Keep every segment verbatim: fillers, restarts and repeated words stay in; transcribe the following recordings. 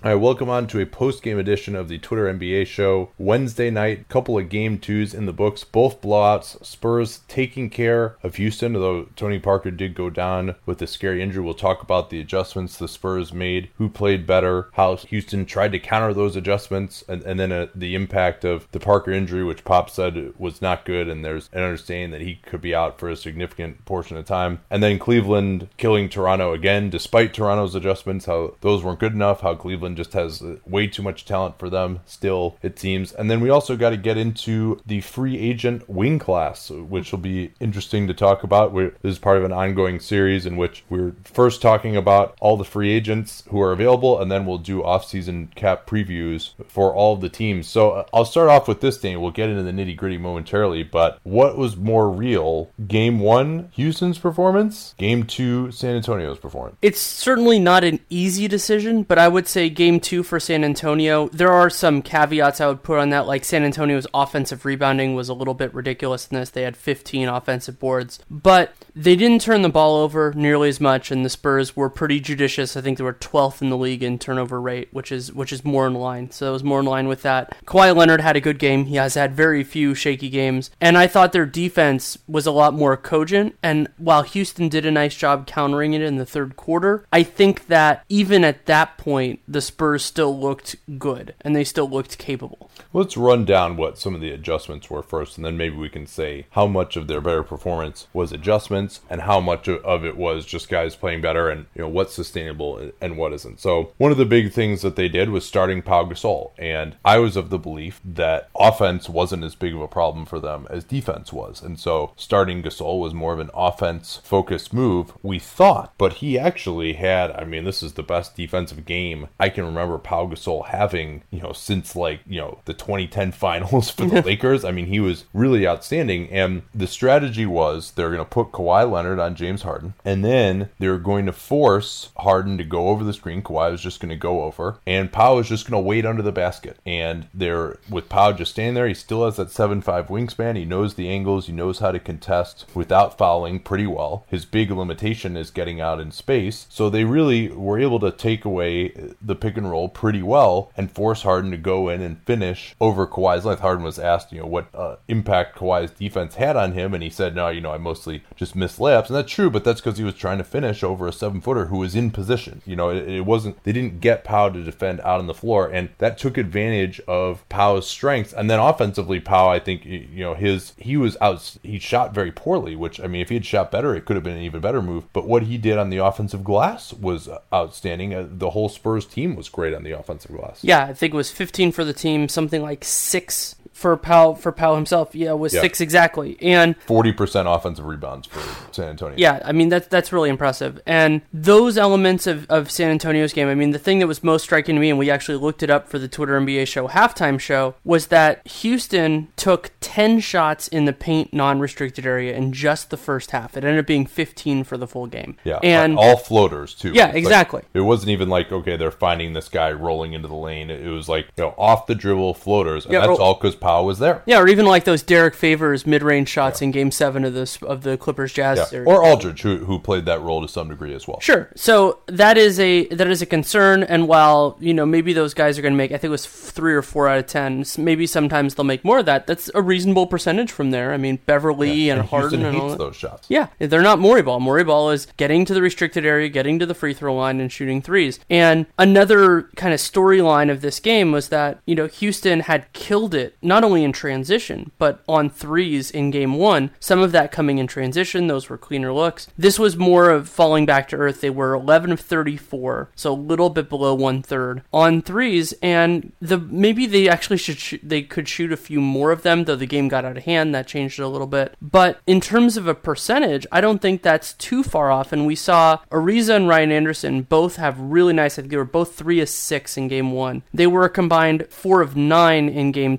All right, welcome on to a post-game edition of the Twitter N B A show. Wednesday night, couple of game twos in the books, both blowouts. Spurs taking care of Houston, although Tony Parker did go down with a scary injury. We'll talk about the adjustments the Spurs made, who played better, how Houston tried to counter those adjustments, and, and then uh, the impact of the Parker injury, which Pop said was not good, and there's an understanding that he could be out for a significant portion of time. And then Cleveland killing Toronto again, despite Toronto's adjustments, how those weren't good enough, how Cleveland just has way too much talent for them still, it seems. And then we also got to get into the free agent wing class, which will be interesting to talk about. We're, this is part of an ongoing series in which we're first talking about all the free agents who are available, and then we'll do off-season cap previews for all of the teams. So uh, I'll start off with this thing. We'll get into the nitty-gritty momentarily, but what was more real? Game one, Houston's performance? Game two, San Antonio's performance? It's certainly not an easy decision, but I would say game two for San Antonio. There are some caveats I would put on that, like San Antonio's offensive rebounding was a little bit ridiculous in this. They had fifteen offensive boards, but they didn't turn the ball over nearly as much, and the Spurs were pretty judicious. I think they were twelfth in the league in turnover rate, which is which is more in line. So it was more in line with that. Kawhi Leonard had a good game. He has had very few shaky games, and I thought their defense was a lot more cogent, and while Houston did a nice job countering it in the third quarter, I think that even at that point, the Spurs still looked good, and they still looked capable. Let's run down what some of the adjustments were first, and then maybe we can say how much of their better performance was adjustments and how much of it was just guys playing better, and you know what's sustainable and what isn't. So one of the big things that they did was starting Pau Gasol, and I was of the belief that offense wasn't as big of a problem for them as defense was, and so starting Gasol was more of an offense-focused move, we thought, but he actually had, I mean, this is the best defensive game I can remember Pau Gasol having, you know, since like, you know, the twenty ten finals for the Lakers. I mean, he was really outstanding, and the strategy was they're going to put Kawhi Leonard on James Harden, and then they're going to force Harden to go over the screen. Kawhi was just going to go over, and Pau is just going to wait under the basket, and they're, with Pau just standing there, he still has that seven five wingspan, he knows the angles, he knows how to contest without fouling pretty well. His big limitation is getting out in space, so they really were able to take away the pick and roll pretty well and force Harden to go in and finish over Kawhi's length. Harden was asked, you know, what uh, impact Kawhi's defense had on him, and he said, no, you know, I mostly just missed layups, and that's true, but that's because he was trying to finish over a seven-footer who was in position. You know, it, it wasn't, they didn't get Pau to defend out on the floor, and that took advantage of Pau's strengths. And then offensively, Pau, I think, you know, his, he was out, he shot very poorly, which, I mean, if he had shot better, it could have been an even better move, but what he did on the offensive glass was outstanding. Uh, the whole Spurs team was great on the offensive glass. Yeah, I think it was fifteen for the team, something like six for Pau for Pau himself. Yeah, it was yeah. six exactly. And forty percent offensive rebounds for San Antonio. Yeah, I mean, that's that's really impressive. And those elements of, of San Antonio's game, I mean, the thing that was most striking to me, and we actually looked it up for the Twitter N B A show halftime show, was that Houston took ten shots in the paint non-restricted area in just the first half. It ended up being fifteen for the full game. Yeah, and all floaters, too. Yeah, it's exactly. Like, it wasn't even like, okay, they're finding this guy rolling into the lane. It was like, you know, off the dribble floaters, and yeah, that's or, all because Pau was there. Yeah, or even like those Derek Favors mid-range shots yeah. in Game Seven of this of the Clippers Jazz yeah. series, or Aldridge, who who played that role to some degree as well. Sure. So that is a that is a concern, and while you know maybe those guys are going to make, I think it was three or four out of ten. Maybe sometimes they'll make more of that. That's a reasonable percentage from there. I mean, Beverly yeah. and, and Harden Houston and all hates that. those shots. Yeah, they're not Morey ball. Morey ball is getting to the restricted area, getting to the free throw line, and shooting threes. And another kind of storyline of this game was that you know Houston had killed it not only in transition but on threes in game one. Some of that coming in transition; those were cleaner looks. This was more of falling back to earth. They were eleven of thirty-four, so a little bit below one third on threes, and the maybe they actually should sh- they could shoot a few more of them. Though the game got out of hand, that changed it a little bit. But in terms of a percentage, I don't think that's too far off. And we saw Ariza and Ryan Anderson both have really nice. I think they were both three of six in game one. They were a combined four of nine in game two, but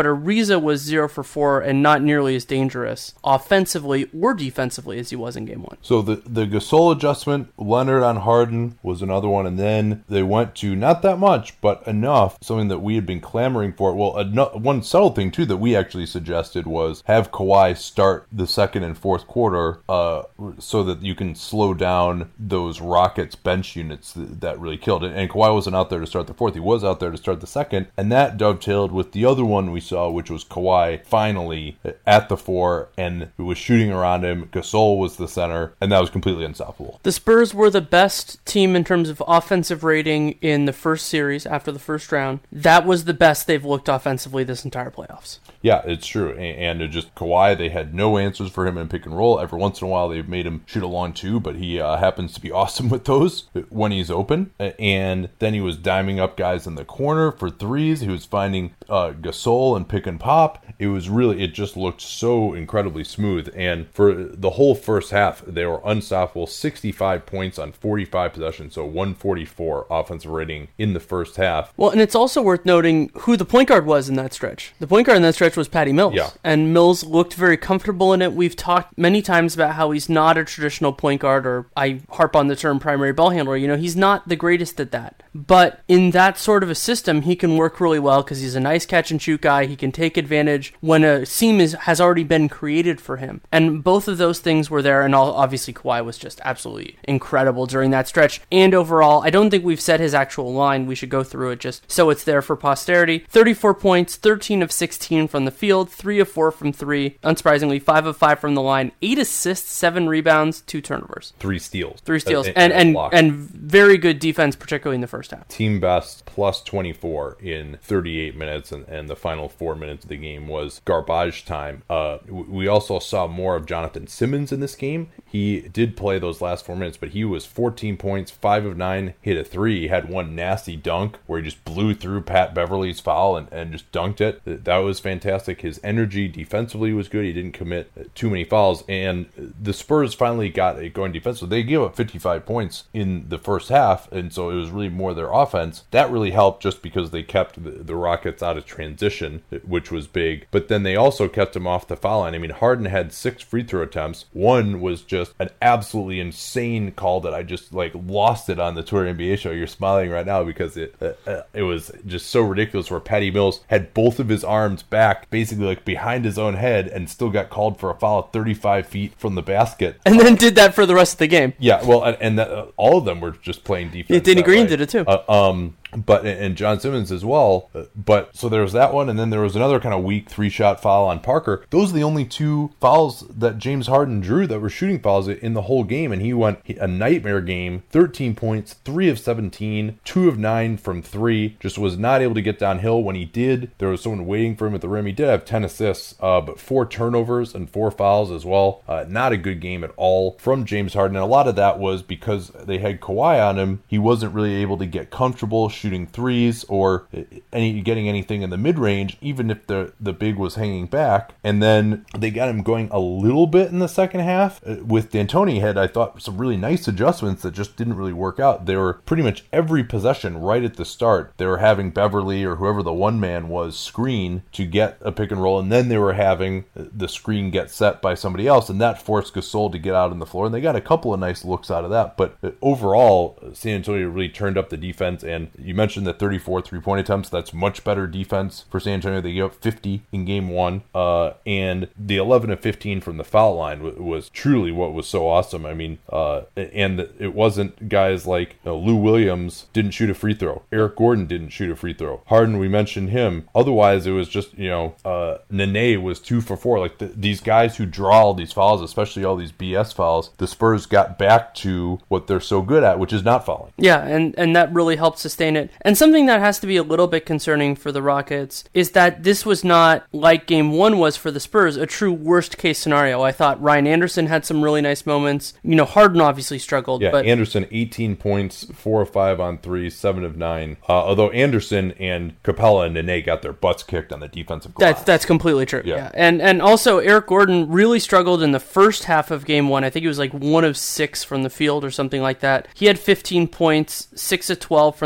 but Ariza was zero for four and not nearly as dangerous offensively or defensively as he was in game one. So the, the Gasol adjustment, Leonard on Harden was another one, and then they went to not that much, but enough, something that we had been clamoring for. Well, a, one subtle thing, too, that we actually suggested was have Kawhi start the second and fourth quarter uh, so that you can slow down those Rockets bench units that, that really killed it. And Kawhi wasn't out there to start the fourth. He was out there to start the second, and that dovetailed with the other one we saw, which was Kawhi finally at the four, and it was shooting around him. Gasol was the center, and that was completely unstoppable. The Spurs were the best team in terms of offensive rating in the first series after the first round. That was the best they've looked offensively this entire playoffs. Yeah, it's true. And it just Kawhi, they had no answers for him in pick and roll. Every once in a while, they've made him shoot a long two, but he uh, happens to be awesome with those when he's open. And then he was diming up guys in the corner for threes. He was finding uh, Gasol and pick and pop. It was really, it just looked so incredibly smooth. And for the whole first half, they were unstoppable. sixty-five points on forty-five possessions, so one forty-four offensive rating in the first half. Well, and it's also worth noting who the point guard was in that stretch. The point guard in that stretch was Patty Mills. Yeah. And Mills looked very comfortable in it. We've talked many times about how he's not a traditional point guard, or I harp on the term primary ball handler. You know, he's not the greatest at that. But in that sort of a system, he can work really well because he's a nice catch and shoot guy. He can take advantage when a seam is, has already been created for him. And both of those things were there. And all, obviously Kawhi was just absolutely incredible during that stretch. And overall, I don't think we've said his actual line. We should go through it just so it's there for posterity. thirty-four points, thirteen of sixteen from the field, three of four from three. Unsurprisingly, five of five from the line, eight assists, seven rebounds, two turnovers. Three steals. Three steals. Uh, and and, and, and very good defense, particularly in the first half. Team best plus twenty-four in thirty-eight minutes, and, and the final four minutes of the game was garbage time. Uh, we also saw more of Jonathan Simmons in this game. He did play those last four minutes, but he was fourteen points, five of nine, hit a three. He had one nasty dunk where he just blew through Pat Beverly's foul and, and just dunked it. That was fantastic. His energy defensively was good. He didn't commit too many fouls, and the Spurs finally got it going defensively. They gave up fifty-five points in the first half, and so it was really more their offense. That really helped just because they kept the, the Rockets out of transition, which was big, but then they also kept them off the foul line. I mean, Harden had six free throw attempts. One was just an absolutely insane call that I just like lost it on the Tour N B A show. You're smiling right now because it uh, it was just so ridiculous, where Patty Mills had both of his arms back basically like behind his own head and still got called for a foul thirty-five feet from the basket, and then did that for the rest of the game. Yeah, well, and, and that, uh, all of them were just playing defense. Yeah, Danny Green did it too. Uh, um But and John Simmons as well. But so there was that one, and then there was another kind of weak three-shot foul on Parker. Those are the only two fouls that James Harden drew that were shooting fouls in the whole game, and he went a nightmare game. thirteen points, three of seventeen, two of nine from three. Just was not able to get downhill. When he did, there was someone waiting for him at the rim. He did have ten assists, uh, but four turnovers and four fouls as well. Uh, not a good game at all from James Harden, and a lot of that was because they had Kawhi on him. He wasn't really able to get comfortable shooting threes or any getting anything in the mid-range, even if the the big was hanging back. And then they got him going a little bit in the second half. With D'Antoni had, I thought, some really nice adjustments that just didn't really work out. They were pretty much every possession right at the start, they were having Beverly or whoever the one man was screen to get a pick and roll, and then they were having the screen get set by somebody else, and that forced Gasol to get out on the floor, and they got a couple of nice looks out of that. But overall, San Antonio really turned up the defense, and you mentioned the thirty-four three-point attempts. That's much better defense for San Antonio. They gave up fifty in game one, uh, and the eleven of fifteen from the foul line w- was truly what was so awesome. I mean, uh, and it wasn't guys like you know, Lou Williams didn't shoot a free throw. Eric Gordon didn't shoot a free throw. Harden, we mentioned him. Otherwise, it was just, you know, uh, Nene was two for four. Like the, these guys who draw all these fouls, especially all these B S fouls, the Spurs got back to what they're so good at, which is not fouling. Yeah, and, and that really helped sustain it. And something that has to be a little bit concerning for the Rockets is that this was not, like game one was for the Spurs, a true worst case scenario. I thought Ryan Anderson had some really nice moments. You know, Harden obviously struggled. Yeah, but Anderson, eighteen points, four of five on three, seven of nine. Uh, although Anderson and Capella and Nene got their butts kicked on the defensive glass. That's, that's completely true. Yeah. yeah. And, and also, Eric Gordon really struggled in the first half of game one. I think he was like one of six from the field or something like that. He had fifteen points, six of twelve from the field.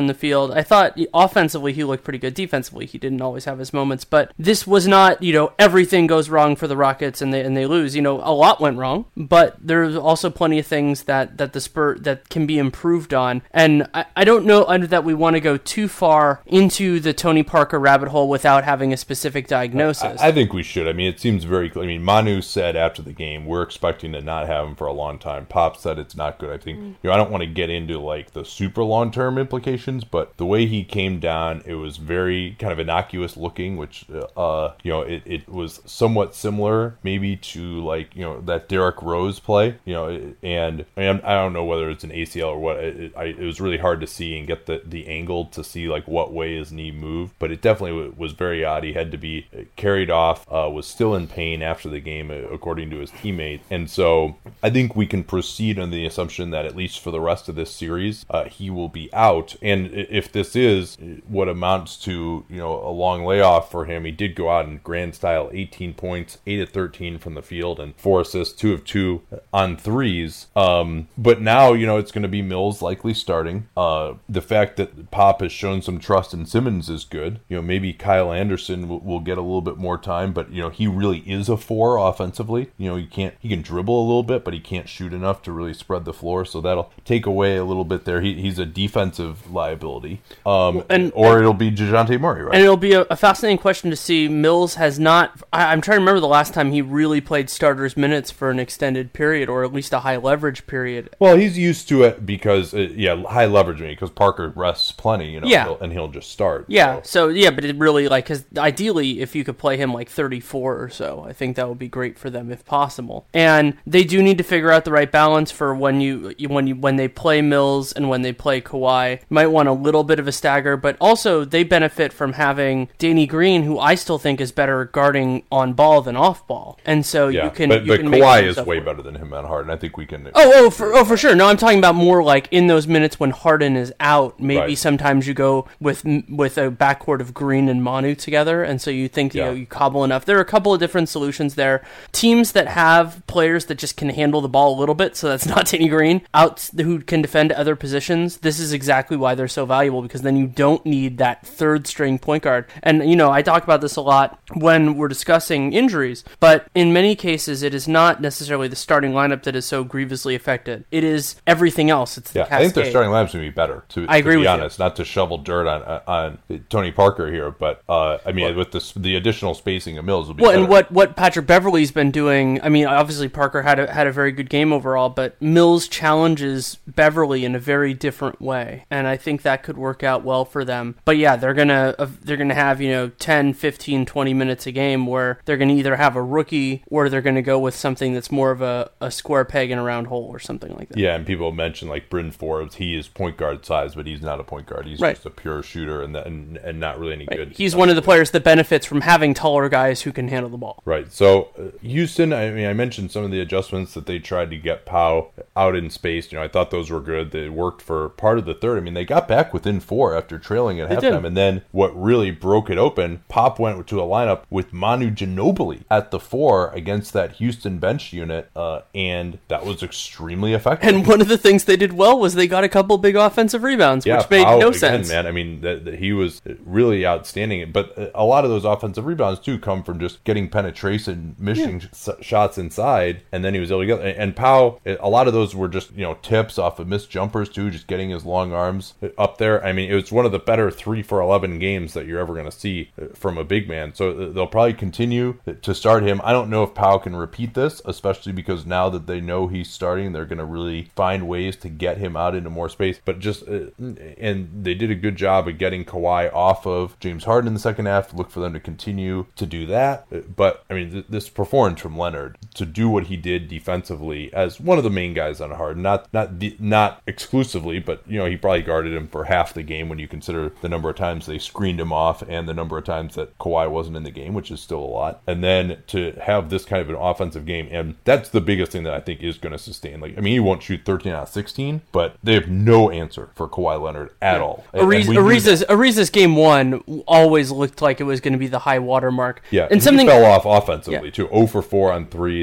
field. I thought offensively he looked pretty good. Defensively, he didn't always have his moments, but this was not, you know, everything goes wrong for the Rockets and they and they lose. You know, a lot went wrong, but there's also plenty of things that that the Spurs that can be improved on. And I, I don't know that we want to go too far into the Tony Parker rabbit hole without having a specific diagnosis. I, I think we should. I mean, it seems very clear. I mean, Manu said after the game, we're expecting to not have him for a long time. Pop said it's not good. I think, mm. you know, I don't want to get into like the super long-term implications, but the way he came down, it was very kind of innocuous looking, which, uh, you know, it, it was somewhat similar maybe to like, you know, that Derrick Rose play, you know, and I, mean, I don't know whether it's an A C L or what. It, I, it was really hard to see and get the, the angle to see like what way his knee moved, but it definitely was very odd. He had to be carried off, uh, was still in pain after the game, according to his teammates. And so I think we can proceed on the assumption that at least for the rest of this series, uh, he will be out. And if this is what amounts to, you know, a long layoff for him, he did go out in grand style, eighteen points, eight of thirteen from the field, and four assists, two of two on threes. Um, but now, you know, it's going to be Mills likely starting. Uh, the fact that Pop has shown some trust in Simmons is good. You know, maybe Kyle Anderson will, will get a little bit more time, but, you know, he really is a four offensively. You know, he can't, he can dribble a little bit, but he can't shoot enough to really spread the floor. So that'll take away a little bit there. He, he's a defensive liability. Um, and, or and, it'll be DeJounte Murray, right? And it'll be a, a fascinating question to see. Mills has not, I, I'm trying to remember the last time he really played starters minutes for an extended period, or at least a high leverage period. Well, he's used to it because, uh, yeah, high leverage, because Parker rests plenty, you know, yeah. he'll, and he'll just start. Yeah, so. so, yeah, but it really, like, because ideally, if you could play him like thirty-four or so, I think that would be great for them if possible. And they do need to figure out the right balance for when you, when you, when they play Mills and when they play Kawhi. You might want a little bit of a stagger, but also they benefit from having Danny Green, who I still think is better guarding on ball than off ball. And so yeah, you can, but, you but can Kawhi is way work. better than him at Harden. I think we can. Oh, oh, for, oh, for sure. No, I'm talking about more like in those minutes when Harden is out. Maybe right. sometimes you go with with a backcourt of Green and Manu together, and so you think you yeah. know you cobble enough. There are a couple of different solutions there. Teams that have players that just can handle the ball a little bit, so that's not Danny Green, out who can defend other positions. This is exactly why they're so valuable, because then you don't need that third string point guard. And you know, I talk about this a lot when we're discussing injuries, but in many cases, it is not necessarily the starting lineup that is so grievously affected. It is everything else. It's the yeah, cascade. I think their starting lineup's going to be better, to, I agree to be with honest. You. Not to shovel dirt on on Tony Parker here, but uh, I mean, well, with this, the additional spacing of Mills will be well, better. And what, what Patrick Beverley's been doing, I mean, obviously Parker had a, had a very good game overall, but Mills challenges Beverley in a very different way, and I think that could work out well for them. But yeah, they're gonna uh, they're gonna have, you know, ten, fifteen, twenty minutes a game where they're gonna either have a rookie or they're gonna go with something that's more of a, a square peg in a round hole or something like that. Yeah, and people mention like Bryn Forbes, he is point guard size, but he's not a point guard. He's right. just a pure shooter and, that, and and not really any right. good. He's one of the players that benefits from having taller guys who can handle the ball. Right. So uh, Houston, I mean, I mentioned some of the adjustments that they tried to get Pau out in space. You know, I thought those were good. They worked for part of the third. I mean, they got back within four after trailing at they halftime, did. And then what really broke it open, Pop went to a lineup with Manu Ginobili at the four against that Houston bench unit, uh, and that was extremely effective. And one of the things they did well was they got a couple big offensive rebounds, yeah, which made Pau, no again, sense. Man, I mean, that, that he was really outstanding. But a lot of those offensive rebounds too come from just getting penetration, missing yeah. sh- shots inside, and then he was able to get. And Pau, a lot of those were just, you know, tips off of missed jumpers too, just getting his long arms up there. I mean, it was one of the better three for eleven games that you're ever going to see from a big man. So they'll probably continue to start him. I don't know if Pau can repeat this, especially because now that they know he's starting, they're going to really find ways to get him out into more space. But just, uh, and they did a good job of getting Kawhi off of James Harden in the second half. Look for them to continue to do that. But I mean, th- this performance from Leonard to do what he did defensively as one of the main guys on Harden, not not the, not exclusively, but you know, he probably guarded him for half the game when you consider the number of times they screened him off and the number of times that Kawhi wasn't in the game, which is still a lot. And then to have this kind of an offensive game, and that's the biggest thing that I think is going to sustain. Like, I mean, he won't shoot thirteen out of sixteen, but they have no answer for Kawhi Leonard at all. Ariz, Ariza's, Ariza's game one always looked like it was going to be the high water mark. Yeah, and, and something he fell off offensively yeah. too. zero for four on threes.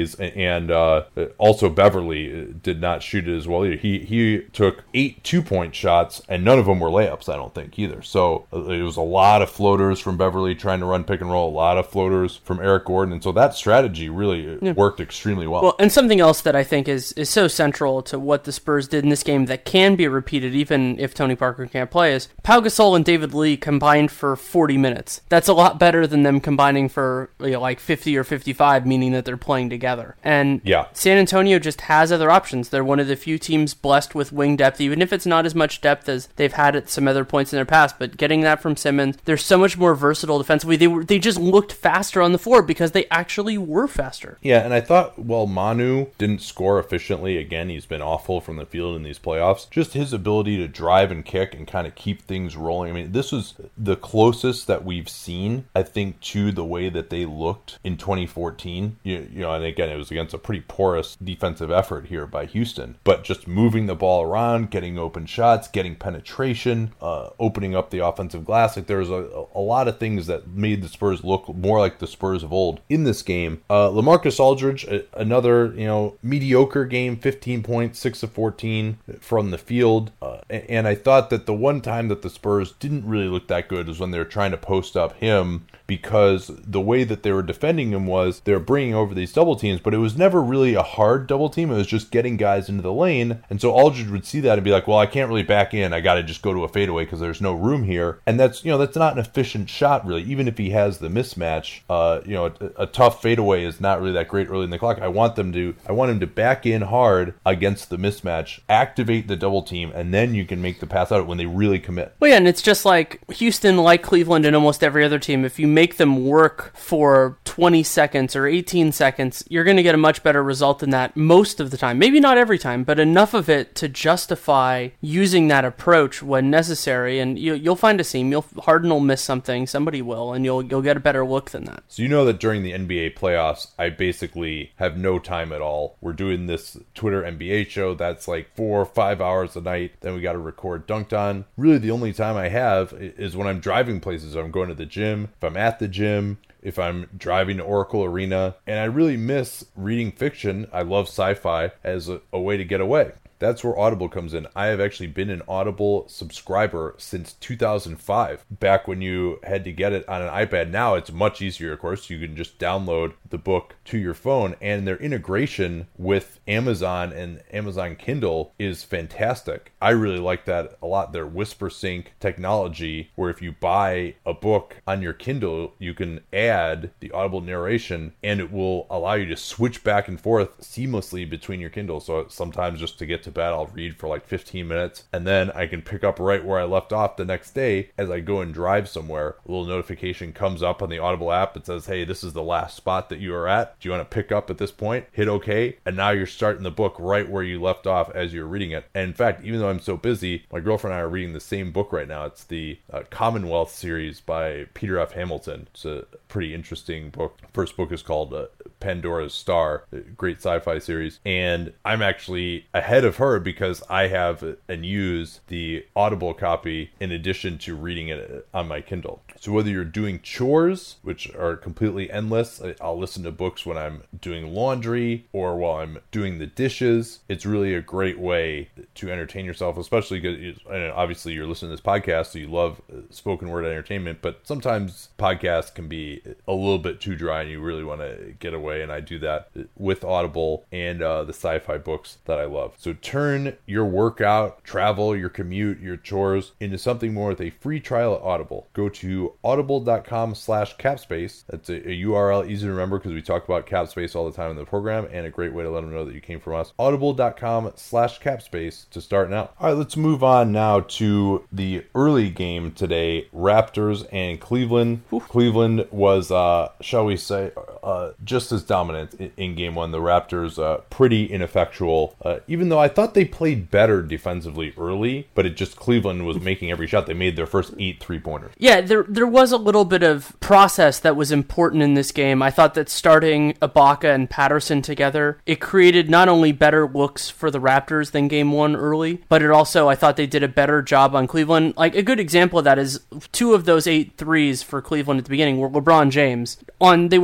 threes, and uh, also Beverly did not shoot it as well either. He he took eight two-point shots, and none of them were layups, I don't think, either. So it was a lot of floaters from Beverly trying to run pick and roll, a lot of floaters from Eric Gordon, and so that strategy really yeah. worked extremely well. Well, and something else that I think is, is so central to what the Spurs did in this game that can be repeated even if Tony Parker can't play is Pau Gasol and David Lee combined for forty minutes. That's a lot better than them combining for you know, like fifty or fifty-five, meaning that they're playing together. And yeah. San Antonio just has other options. They're one of the few teams blessed with wing depth, even if it's not as much depth as they've had at some other points in their past, but getting that from Simmons, they're so much more versatile defensively. They were, they just looked faster on the floor because they actually were faster. Yeah, and I thought, well, Manu didn't score efficiently. Again, he's been awful from the field in these playoffs. Just his ability to drive and kick and kind of keep things rolling. I mean, this was the closest that we've seen, I think, to the way that they looked in twenty fourteen. You, you know, and again, it was against a pretty porous defensive effort here by Houston. But just moving the ball around, getting open shots, getting penetration, uh, opening up the offensive glass. Like there was a, a lot of things that made the Spurs look more like the Spurs of old in this game. Uh, LaMarcus Aldridge, another, you know, mediocre game, fifteen points, six of fourteen from the field. Uh, and I thought that the one time that the Spurs didn't really look that good was when they were trying to post up him, because the way that they were defending him was they were bringing over these double teams, but it was never really a hard double team. It was just getting guys into the lane. And so Aldridge would see that and be like, well, I can't really back in. I got to just go to a fadeaway because there's no room here. And that's, you know, that's not an efficient shot really, even if he has the mismatch. Uh, you know, a, a tough fadeaway is not really that great early in the clock. I want them to, I want him to back in hard against the mismatch, activate the double team, and then you can make the pass out when they really commit. Well, yeah, and it's just like Houston, like Cleveland and almost every other team. If you make them work for twenty seconds or eighteen seconds, you're going to get a much better result than that most of the time. Maybe not every time, but enough of it to justify using that approach when necessary. And you, you'll find a seam. You'll Harden will miss something. Somebody will, and you'll you'll get a better look than that. So you know that during the N B A playoffs, I basically have no time at all. We're doing this Twitter N B A show that's like four or five hours a night. Then we got to record Dunked On. Really, the only time I have is when I'm driving places. I'm going to the gym. If I'm at the gym, if I'm driving to Oracle Arena, and I really miss reading fiction. I love sci-fi as a, a way to get away. That's where Audible comes in. I have actually been an Audible subscriber since two thousand five, back when you had to get it on an iPad. Now it's much easier, of course. You can just download the book to your phone, and their integration with Amazon and Amazon Kindle is fantastic. I really like that a lot. Their WhisperSync technology, where if you buy a book on your Kindle, you can add the Audible narration, and it will allow you to switch back and forth seamlessly between your Kindle. So sometimes just to get to bed, I'll read for like fifteen minutes, and then I can pick up right where I left off the next day as I go and drive somewhere. A little notification comes up on the Audible app that says, hey, this is the last spot that you are at. Do you want to pick up at this point? Hit OK, and now you're starting the book right where you left off as you're reading it. And in fact, even though I'm so busy, my girlfriend and I are reading the same book right now. It's the uh, Commonwealth series by Peter F. Hamilton. It's a pretty interesting book. First book is called uh, Pandora's Star, a great sci-fi series, and I'm actually ahead of her because I have and use the Audible copy in addition to reading it on my Kindle. So whether you're doing chores, which are completely endless, I'll listen to books when I'm doing laundry or while I'm doing the dishes. It's really a great way to entertain yourself, especially because obviously you're listening to this podcast, so you love spoken word entertainment, but sometimes podcasts can be a little bit too dry and you really want to get away, and I do that with Audible and uh, the sci-fi books that I love. So turn your workout, travel, your commute, your chores into something more with a free trial at Audible. Go to audible.com slash capspace. That's a, a U R L easy to remember because we talk about Capspace all the time in the program, and a great way to let them know that you came from us. Audible.com slash capspace to start now. All right, let's move on now to the early game today, Raptors and Cleveland. Ooh. Cleveland was, uh, shall we say, uh, just as dominant in, in game one. The Raptors uh, pretty ineffectual, uh, even though I thought they played better defensively early, but it just Cleveland was making every shot. They made their first eight three-pointers. Yeah, there there was a little bit of process that was important in this game. I thought that starting Ibaka and Patterson together, it created not only better looks for the Raptors than game one early, but it also, I thought they did a better job on Cleveland. Like, a good example of that is two of those eight threes for Cleveland at the beginning were LeBron James. On, they were well contested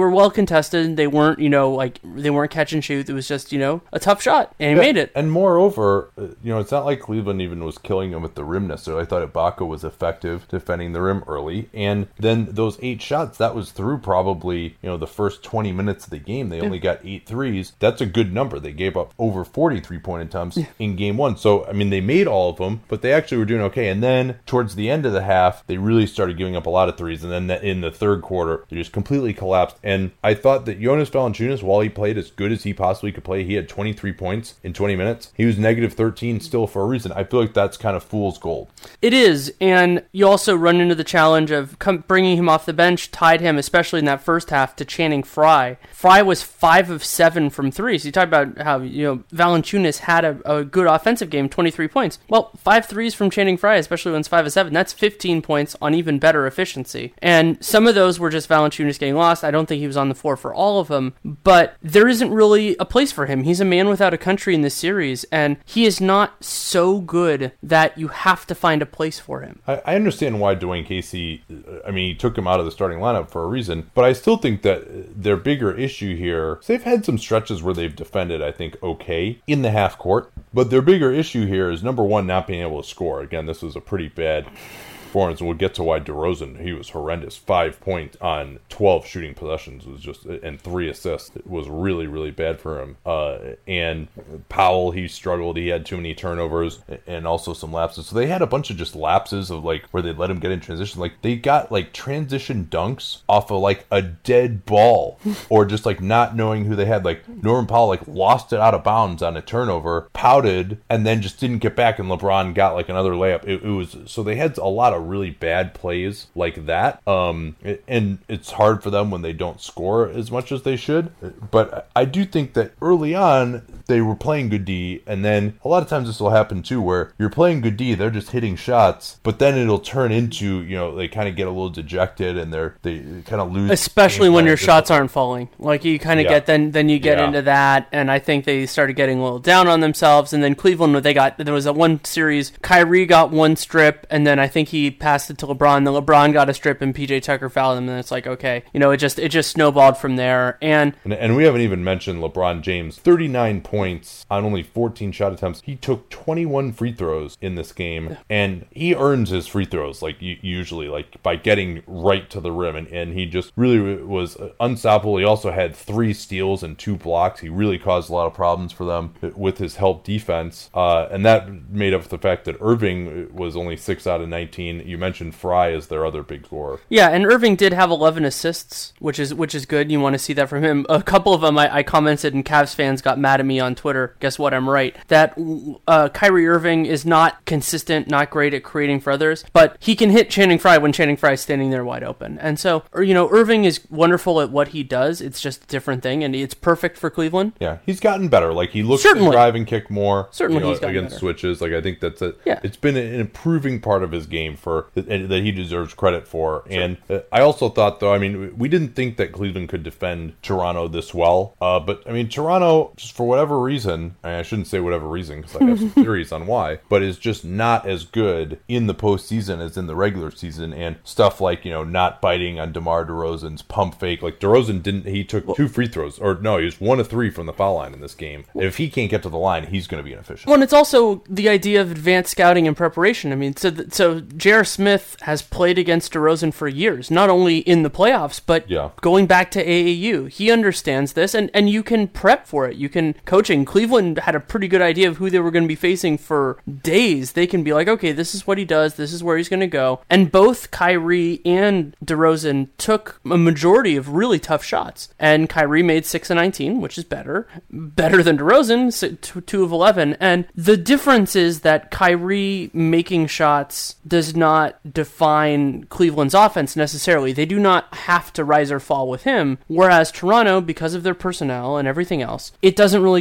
contested. They weren't, you know, like they weren't catch and shoot. It was just, you know, a tough shot, and he yeah, made it. And moreover, you know, it's not like Cleveland even was killing him with the rim necessarily. I thought Ibaka was effective defending the rim early, and then those eight shots, that was through probably, you know, the first twenty minutes of the game. They yeah. only got eight threes. That's a good number. They gave up over forty three-point attempts yeah. in game one. So, I mean, they made all of them, but they actually were doing okay. And then towards the end of the half, they really started giving up a lot of threes. And then in the third quarter, they just completely collapsed. And I thought that Jonas Valanciunas, while he played as good as he possibly could play, he had twenty-three points in twenty minutes. He was negative thirteen still for a reason. I feel like that's kind of fool's gold. It is. And you also run into the challenge of come, bringing him off the bench, tied him, especially in that first half, to Channing Frye. Frye was five of seven from three. So you talk about how, you know, Valanciunas had a, a good offensive game, twenty-three points. Well, five threes from Channing Frye, especially when it's five of seven, that's fifteen points on even better efficiency. And some of those were just Valanciunas getting lost. I don't think he was on the floor for all of them, but there isn't really a place for him. He's a man without a country in this series, and he is not so good that you have to find a place for him. I, I understand why Dwayne Casey, I mean, he took him out of the starting lineup for a reason, but I still think that their bigger issue here, so they've had some stretches where they've defended, I think, okay in the half court, but their bigger issue here is, number one, not being able to score. Again, this was a pretty bad performance, and we'll get to why DeRozan, he was horrendous. Five points on twelve shooting possessions was just, and three assists. It was really, really bad for him. Uh, and Powell, he struggled. He had too many turnovers and also some lapses. So they had a bunch of just lapses of like where they let him get in transition. Like they got like transition dunks off of like a dead ball or just like not knowing who they had. Like Norman Powell like lost it out of bounds on a turnover, pouted, and then just didn't get back, and LeBron got like another layup. It, it was, so they had a lot of really bad plays like that, um and it's hard for them when they don't score as much as they should. But I do think that early on they were playing good D, and then a lot of times this will happen too, where you're playing good D, they're just hitting shots, but then it'll turn into, you know, they kind of get a little dejected and they're they kind of lose, especially when your shots aren't falling. Like you kind of yeah. get then then you get yeah. into that, and I think they started getting a little down on themselves. And then Cleveland, they got there was a one series, Kyrie got one strip, and then I think he passed it to LeBron. Then LeBron got a strip, and P J Tucker fouled him, and it's like, okay, you know, it just it just snowballed from there. And and, and we haven't even mentioned LeBron James, thirty-nine points on only fourteen shot attempts. He took twenty-one free throws in this game, and he earns his free throws like usually, like by getting right to the rim, and, and he just really was unstoppable. He also had three steals and two blocks. He really caused a lot of problems for them with his help defense, uh, and that made up for the fact that Irving was only six out of nineteen. You mentioned Frye as their other big scorer. Yeah, and Irving did have eleven assists, which is which is good. You want to see that from him. A couple of them I, I commented, and Cavs fans got mad at me on Twitter. Guess what? I'm right. That uh, Kyrie Irving is not consistent, not great at creating for others, but he can hit Channing Frye when Channing Frye is standing there wide open. And so, you know, Irving is wonderful at what he does. It's just a different thing, and it's perfect for Cleveland. Yeah, he's gotten better. Like, he looks to drive and kick more. Certainly, you know, he's gotten against better. switches. Like, I think that's a, yeah. it's been an improving part of his game for that he deserves credit for. Sure. And uh, I also thought, though, I mean, we didn't think that Cleveland could defend Toronto this well. Uh, but, I mean, Toronto, just for whatever reason, I shouldn't say whatever reason because I have some theories on why, but is just not as good in the postseason as in the regular season. And stuff like, you know, not biting on DeMar DeRozan's pump fake. Like, DeRozan didn't, he took well, two free throws, or no, he was one of three from the foul line in this game. Well, if he can't get to the line, he's going to be inefficient. Well, and it's also the idea of advanced scouting and preparation. I mean, so th- so J R. Smith has played against DeRozan for years, not only in the playoffs, but yeah. going back to A A U. He understands this, and, and you can prep for it. You can coaching. Cleveland had a pretty good idea of who they were going to be facing for days. They can be like, okay, this is what he does. This is where he's going to go. And both Kyrie and DeRozan took a majority of really tough shots. And Kyrie made six of nineteen, which is better. Better than DeRozan, two of eleven. And the difference is that Kyrie making shots does not define Cleveland's offense necessarily. They do not have to rise or fall with him. Whereas Toronto, because of their personnel and everything else, it doesn't really go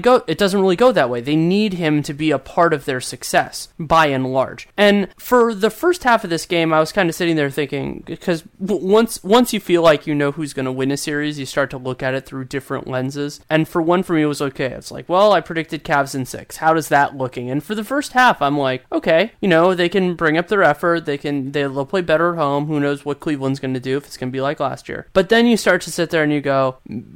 go it doesn't really go that way. They need him to be a part of their success by and large. And for the first half of this game, I was kind of sitting there thinking, because once once you feel like you know who's going to win a series, you start to look at it through different lenses. And for one, for me, it was okay. It's like, well, I predicted Cavs in six. How does that looking? And for the first half, I'm like, okay, you know, they can bring up their effort. They can they'll play better at home. Who knows what Cleveland's going to do, if it's going to be like last year. But then you start to sit there and you go,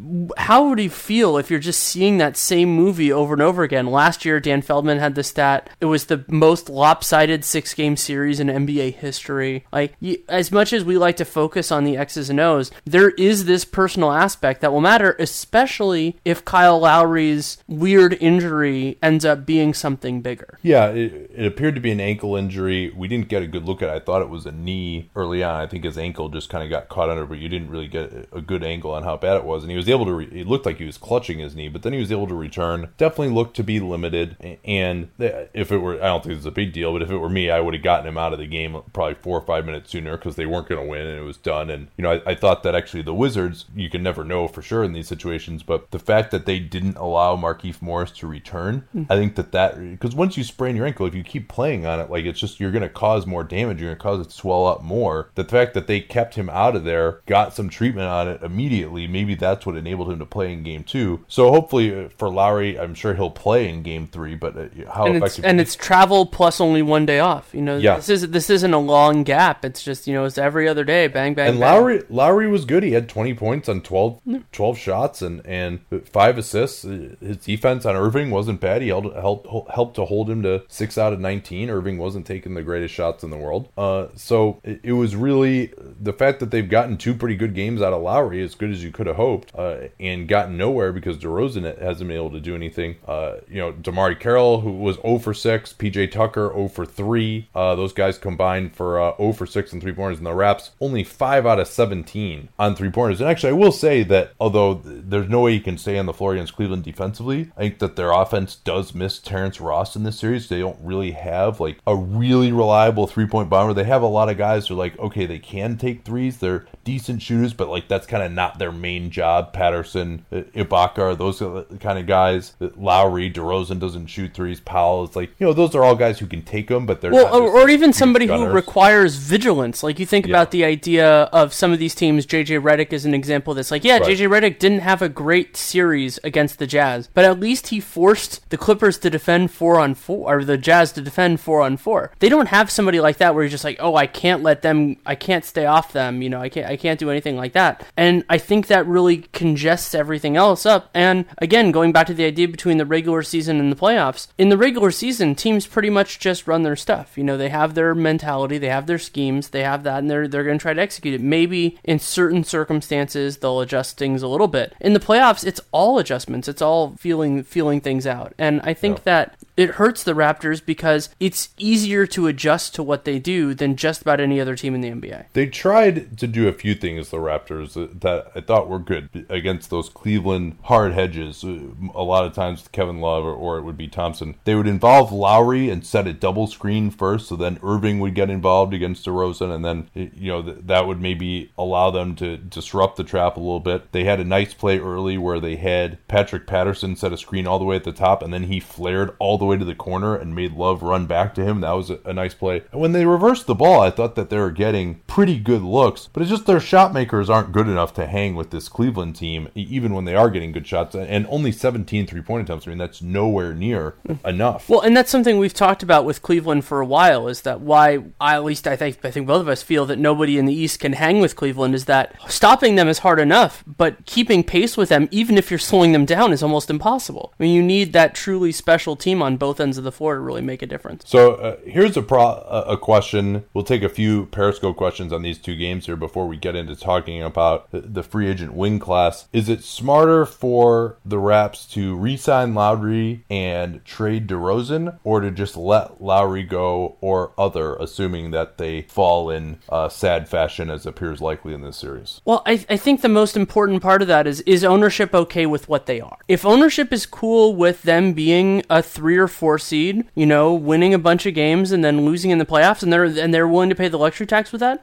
how would you feel if you're just seeing that same movie over and over again? Last year, Dan Feldman had the stat. It was the most lopsided six-game series in N B A history. Like, you, as much as we like to focus on the X's and O's, there is this personal aspect that will matter, especially if Kyle Lowry's weird injury ends up being something bigger. Yeah, it, it appeared to be an ankle injury. We didn't get a good look at it. I thought it was a knee early on. I think his ankle just kind of got caught under, but you didn't really get a good angle on how bad it was. And he was able to, re- it looked like he was clutching his knee, but then he was able to return. Definitely looked to be limited. And if it were, I don't think it's a big deal, but if it were me, I would have gotten him out of the game probably four or five minutes sooner because they weren't going to win and it was done. And, you know, I, I thought that actually the Wizards, you can never know for sure in these situations, but the fact that they didn't allow Markieff Morris to return, mm-hmm. I think that that, because once you sprain your ankle, if you keep playing on it, like it's just, you're going to cause more damage, you're going to cause it to swell up more. The fact that they kept him out of there, got some treatment on it immediately, maybe that's what enabled him to play in game two. So hopefully for Lowry, I'm sure he'll play in game three, but how and effective... It's, and it's travel plus only one day off. You know, yeah. this, is, this isn't a long gap. It's just, you know, it's every other day, bang, bang, and bang. Lowry, Lowry was good. He had twenty points on twelve, twelve shots and, and five assists. His defense on Irving wasn't bad. He held, helped, helped to hold him to six out of nineteen. Irving wasn't taking the greatest shots in the world. Uh, so it, it was really the fact that they've gotten two pretty good games out of Lowry, as good as you could have hoped, uh, and gotten nowhere because DeRozan hasn't been able to do anything. Uh, you know, Damari Carroll, who was zero for six, P J Tucker zero for three. Uh, those guys combined for uh, zero for six and three-pointers, and the Raps only five out of seventeen on three-pointers. And actually, I will say that although there's no way you can stay on the floor against Cleveland defensively, I think that their offense does miss Terrence Ross in this series. They don't really have like a really reliable three-point bomber. They have a lot of guys who are like, okay, they can take threes. They're decent shooters, but like that's kind of not their main job. Patterson, Ibaka, those are the kind of guys. Lowry, DeRozan doesn't shoot threes. Powell, it's like, you know, those are all guys who can take them, but they're well, not or, or even somebody gunners. who requires vigilance. Like you think Yeah. about the idea of some of these teams. J J Redick is an example that's like, yeah, Right. J J Redick didn't have a great series against the Jazz, but at least he forced the Clippers to defend four on four, or the Jazz to defend four on four. They don't have somebody like that where you're just like, oh, I can't let them, I can't stay off them, you know, I can't, I can't do anything like that. And I think that really congests everything else up. And again, going back to the idea between the regular season and the playoffs, in the regular season, teams pretty much just run their stuff. You know, they have their mentality, they have their schemes, they have that, and they're they're going to try to execute it. Maybe in certain circumstances they'll adjust things a little bit. In the playoffs, it's all adjustments. It's all feeling feeling things out. And I think yeah. that it hurts the Raptors because it's easier to adjust to what they do than just about any other team in the N B A. They tried to do a few things, the Raptors, that I thought were good against those Cleveland hard hedges. A lot of times Kevin Love or, or it would be Thompson. They would involve Lowry and set a double screen first, so then Irving would get involved against DeRozan, and then, you know, that would maybe allow them to disrupt the trap a little bit. They had a nice play early where they had Patrick Patterson set a screen all the way at the top, and then he flared all the way to the corner and made Love run back to him. That was a, a nice play. And when they reversed the ball, I thought that they were getting pretty good looks, but it's just their shot makers aren't good enough to hang with this Cleveland team, even when they are getting good shots, and only seventeen three-point attempts. I mean, that's nowhere near enough. Well, and that's something we've talked about with Cleveland for a while, is that why, I, at least I think I think both of us feel that nobody in the East can hang with Cleveland, is that stopping them is hard enough, but keeping pace with them, even if you're slowing them down, is almost impossible. I mean, you need that truly special team on both ends of the floor to really make a difference. So uh, here's a pro- a question. We'll take a few Periscope questions on these two games here before we get into talking about the free agent wing class. Is it smarter for the Raps to re-sign Lowry and trade DeRozan, or to just let Lowry go or other, assuming that they fall in uh, sad fashion as appears likely in this series? Well, I, I think the most important part of that is, is ownership okay with what they are? If ownership is cool with them being a three or four seed, you know, winning a bunch of games and then losing in the playoffs, and they're and they're willing to pay the luxury tax with that, ride with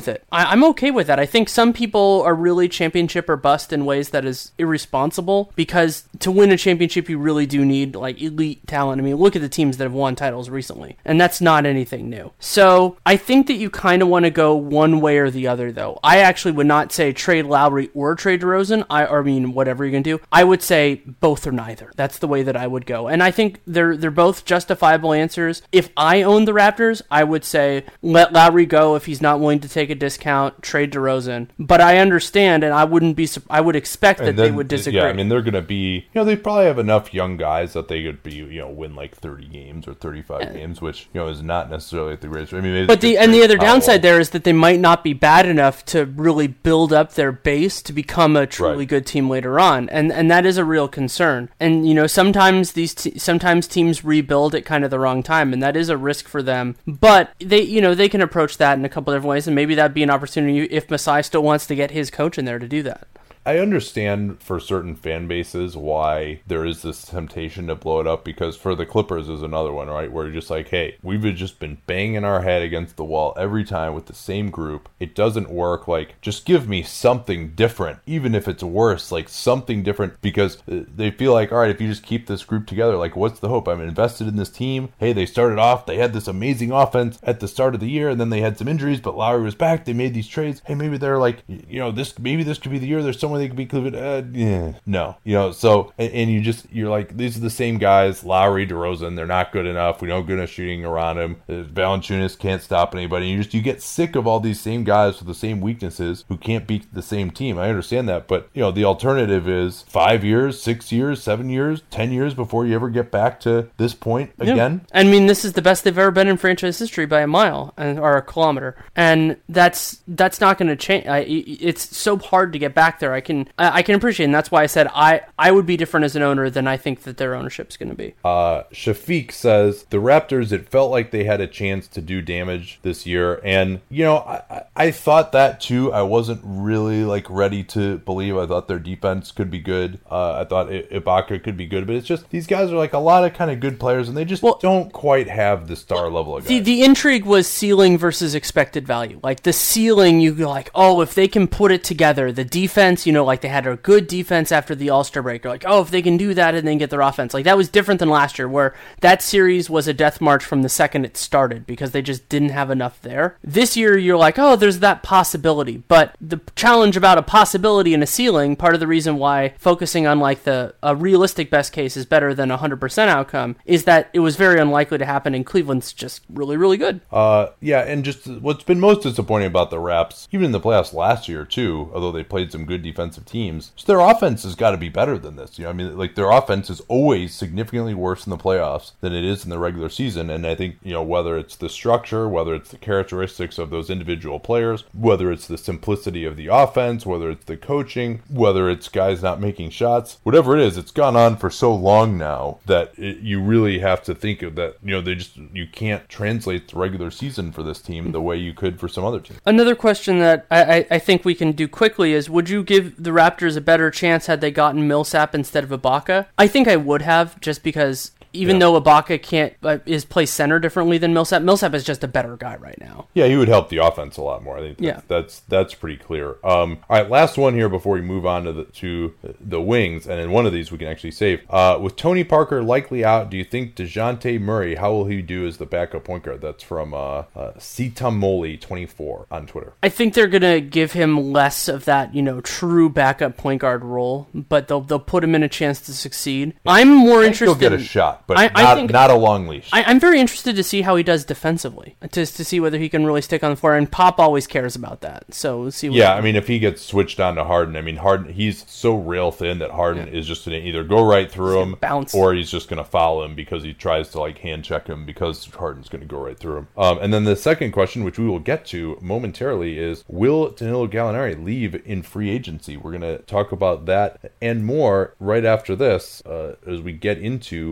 with it. I, I'm okay with that. I think some people are really championship or bust in ways that is irresponsible, because to win a championship, you really do need like elite talent. I mean, look at the teams that have won titles recently, and that's not anything new. So I think that you kind of want to go one way or the other, though. I actually would not say trade Lowry or trade DeRozan. I, or I mean, whatever you're going to do. I would say both or neither. That's the way that I would go. And I think they're they're both justifiable answers. If I owned the Raptors, I would say let Lowry go if he's not willing to take a discount, trade DeRozan. But I understand, and I wouldn't be, I would expect that then, they would disagree. Yeah, I mean, they're going to be, you know, they probably have enough young guys that they could be, you know, win like thirty games or thirty-five uh, games, which, you know, is not necessarily at the greatest. I mean, but the and the other downside there is that they might not be bad enough to really build up their base to become a truly right. good team later on, and and that is a real concern. And you know, sometimes these te- sometimes teams rebuild at kind of the wrong time, and that is a risk for them. But they, you know, they can approach that in a couple different ways, and maybe that'd be an opportunity if Masai still wants to get his coach in there to do that. I understand for certain fan bases why there is this temptation to blow it up, because for the Clippers is another one, right? Where you're just like, hey, we've just been banging our head against the wall every time with the same group. It doesn't work. Like, just give me something different, even if it's worse, like something different, because they feel like, all right, if you just keep this group together, like, what's the hope? I'm invested in this team. Hey, they started off, they had this amazing offense at the start of the year, and then they had some injuries, but Lowry was back. They made these trades. Hey, maybe they're like, you know, this, maybe this could be the year. There's someone they could be Cleveland. Uh, yeah, no, you know. So and, and you just you're like, these are the same guys. Lowry, DeRozan, they're not good enough. We don't good enough shooting around him. Uh, Valanciunas can't stop anybody. You just you get sick of all these same guys with the same weaknesses who can't beat the same team. I understand that, but you know, the alternative is five years, six years, seven years, ten years before you ever get back to this point again. Yeah. I mean, this is the best they've ever been in franchise history by a mile and or a kilometer, and that's that's not going to change. I, it's so hard to get back there. I can. I, I can appreciate it, and that's why I said I, I would be different as an owner than I think that their ownership's going to be. Uh, Shafiq says, the Raptors, it felt like they had a chance to do damage this year, and, you know, I, I thought that too. I wasn't really, like, ready to believe. I thought their defense could be good. Uh, I thought I- Ibaka could be good, but it's just, these guys are, like, a lot of kind of good players, and they just well, don't quite have the star level of guys. The, the intrigue was ceiling versus expected value. Like, the ceiling, you go like, oh, if they can put it together, the defense, you know, like, they had a good defense after the All-Star break. You're like, oh, if they can do that and then get their offense. Like, that was different than last year, where that series was a death march from the second it started because they just didn't have enough there. This year, you're like, oh, there's that possibility. But the challenge about a possibility and a ceiling, part of the reason why focusing on, like, the a realistic best case is better than a one hundred percent outcome is that it was very unlikely to happen, and Cleveland's just really, really good. Uh, yeah, and just what's been most disappointing about the Raps, even in the playoffs last year, too, although they played some good defensive teams, so their offense has got to be better than this. You know, I mean, like, their offense is always significantly worse in the playoffs than it is in the regular season. And I think, you know, whether it's the structure, whether it's the characteristics of those individual players, whether it's the simplicity of the offense, whether it's the coaching, whether it's guys not making shots, whatever it is, it's gone on for so long now that it, you really have to think of that, you know, they just, you can't translate the regular season for this team the way you could for some other teams. Another question that I, I, I think we can do quickly is, would you give the Raptors a better chance had they gotten Millsap instead of Ibaka? I think I would have, just because even yeah. though Ibaka can't uh, is placed center differently than Millsap, Millsap is just a better guy right now. Yeah, he would help the offense a lot more. I think that's, yeah. that's that's pretty clear. Um, all right, last one here before we move on to the to the wings, and in one of these we can actually save. Uh, with Tony Parker likely out, do you think DeJounte Murray, how will he do as the backup point guard? That's from uh, uh, Sitamoli twenty-four on Twitter. I think they're gonna give him less of that, you know, true backup point guard role, but they'll they'll put him in a chance to succeed. Yeah. I'm more I interested. He'll get a shot. But I, not, I think, not a long leash. I, I'm very interested to see how he does defensively, to, to see whether he can really stick on the floor, and Pop always cares about that. So we'll see. What yeah, I mean, if he gets switched on to Harden, I mean, Harden, he's so rail thin that Harden yeah. is just going to either go right through him, bounce, or he's just going to foul him because he tries to like hand check him because Harden's going to go right through him. Um, and then the second question, which we will get to momentarily, is will Danilo Gallinari leave in free agency? We're going to talk about that and more right after this, uh, as we get into this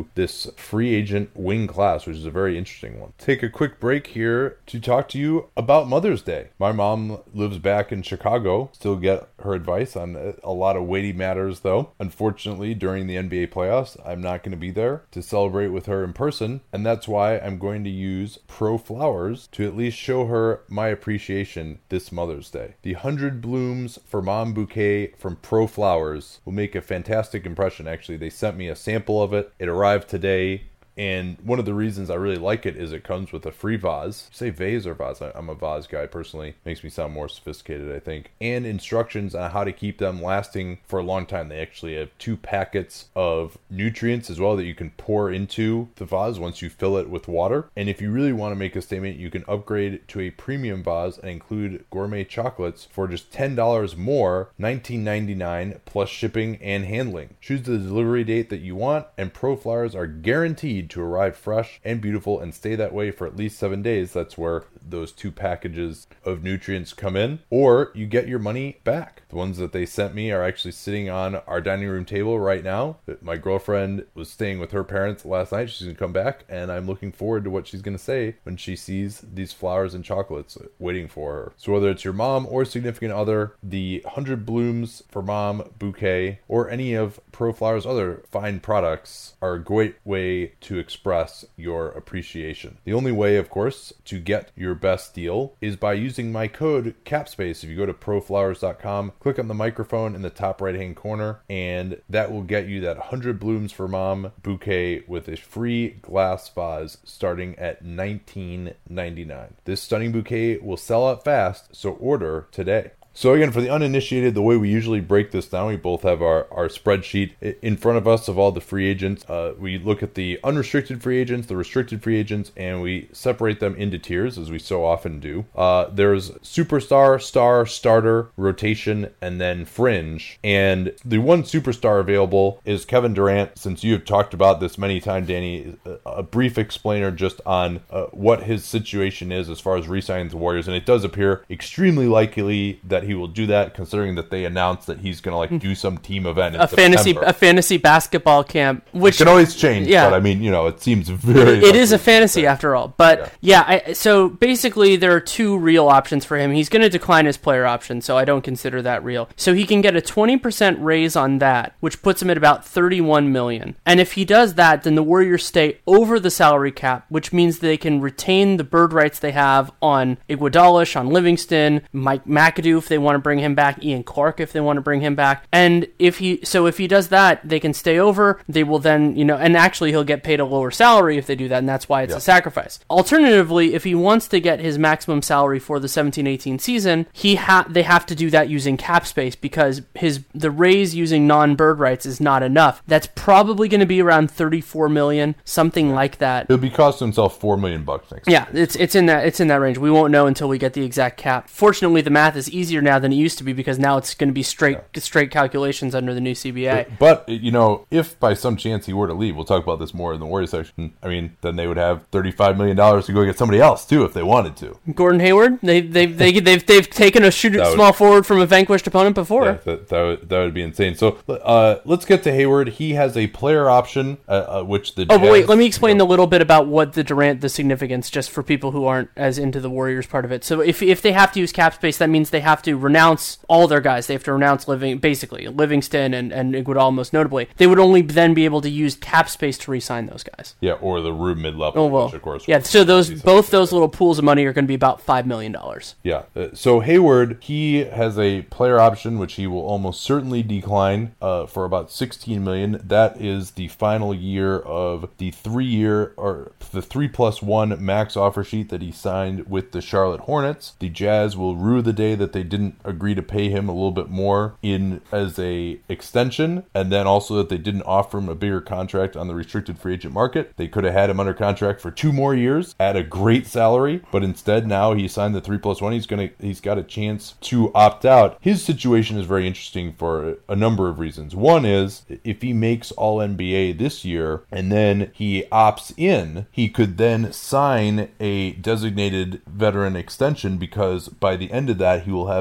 this free agent wing class, which is a very interesting one. Take a quick break here to talk to you about Mother's Day. My mom lives back in Chicago. Still get her advice on a lot of weighty matters, though. Unfortunately, during the N B A playoffs, I'm not going to be there to celebrate with her in person, and that's why I'm going to use Pro Flowers to at least show her my appreciation this Mother's Day. The one hundred Blooms for Mom bouquet from Pro Flowers will make a fantastic impression. Actually, they sent me a sample of it. It arrived today. And one of the reasons I really like it is it comes with a free vase. Say vase or vase? I'm a vase guy personally. Makes me sound more sophisticated, I think. And instructions on how to keep them lasting for a long time. They actually have two packets of nutrients as well that you can pour into the vase once you fill it with water. And if you really want to make a statement, you can upgrade to a premium vase and include gourmet chocolates for just ten dollars more, nineteen ninety-nine plus shipping and handling. Choose the delivery date that you want, and Pro Flowers are guaranteed to arrive fresh and beautiful and stay that way for at least seven days. That's where those two packages of nutrients come in, or you get your money back. The ones that they sent me are actually sitting on our dining room table right now. My girlfriend was staying with her parents last night. She's going to come back, and I'm looking forward to what she's going to say when she sees these flowers and chocolates waiting for her. So whether it's your mom or significant other, the one hundred Blooms for Mom bouquet or any of Pro Flowers' other fine products are a great way to express your appreciation. The only way, of course, to get your best deal is by using my code CAPSPACE. If you go to pro flowers dot com, click on the microphone in the top right hand corner, and that will get you that one hundred Blooms for Mom bouquet with a free glass vase starting at nineteen ninety-nine. This stunning bouquet will sell out fast, so order today. So again, for the uninitiated, the way we usually break this down, we both have our, our spreadsheet in front of us of all the free agents. Uh, we look at the unrestricted free agents, the restricted free agents, and we separate them into tiers, as we so often do. Uh, there's superstar, star, starter, rotation, and then fringe. And the one superstar available is Kevin Durant. Since you have talked about this many times, Danny, a brief explainer just on uh, what his situation is as far as re-signing the Warriors. And it does appear extremely likely that he will do that, considering that they announced that he's going to like do some team event in a September. fantasy a fantasy basketball camp, which it can always change. Yeah, but I mean, you know, it seems very. It, it is a fantasy that. after all. But yeah, yeah I, so basically there are two real options for him. He's going to decline his player option, so I don't consider that real. So he can get a twenty percent raise on that, which puts him at about thirty-one million dollars. And if he does that, then the Warriors stay over the salary cap, which means they can retain the bird rights they have on Iguodala, on Livingston, Mike McAdoo if they want to bring him back, Ian Clark if they want to bring him back. And if he, so if he does that, they can stay over. They will then, you know, and actually he'll get paid a lower salary if they do that, and that's why it's yeah. a sacrifice. Alternatively, if he wants to get his maximum salary for the seventeen eighteen season, he ha- they have to do that using cap space, because his the raise using non-bird rights is not enough. That's probably going to be around thirty-four million, something like that. He'll be costing himself four million bucks next Yeah, year. it's it's in that it's in that range. We won't know until we get the exact cap. Fortunately, the math is easier now than it used to be, because now it's going to be straight yeah. straight calculations under the new C B A. But, but, you know, if by some chance he were to leave, we'll talk about this more in the Warriors section, I mean, then they would have thirty-five million dollars to go get somebody else, too, if they wanted to. Gordon Hayward? They, they, they, they've they've taken a shooter, would, small forward from a vanquished opponent before. Yeah, that, that, would, that would be insane. So, uh, let's get to Hayward. He has a player option, uh, uh, which the Oh, Jazz, but wait, let me explain you know, a little bit about what the Durant, the significance, just for people who aren't as into the Warriors part of it. So if if they have to use cap space, that means they have to renounce all their guys. They have to renounce living, basically Livingston and, and Iguodala most notably. They would only then be able to use cap space to re-sign those guys. Yeah, or the Rube mid-level, oh, well, which of course. Yeah, so those both those little pools of money are going to be about five million dollars. Yeah, uh, so Hayward, he has a player option, which he will almost certainly decline uh, for about sixteen million dollars. That is the final year of the three-year, or the three plus one max offer sheet that he signed with the Charlotte Hornets. The Jazz will rue the day that they didn't agree to pay him a little bit more in as a extension, and then also that they didn't offer him a bigger contract on the restricted free agent market. They could have had him under contract for two more years at a great salary, but instead now he signed the three plus one. He's gonna he's got a chance to opt out. His situation is very interesting for a number of reasons. One is if he makes all N B A this year and then he opts in, he could then sign a designated veteran extension, because by the end of that he will have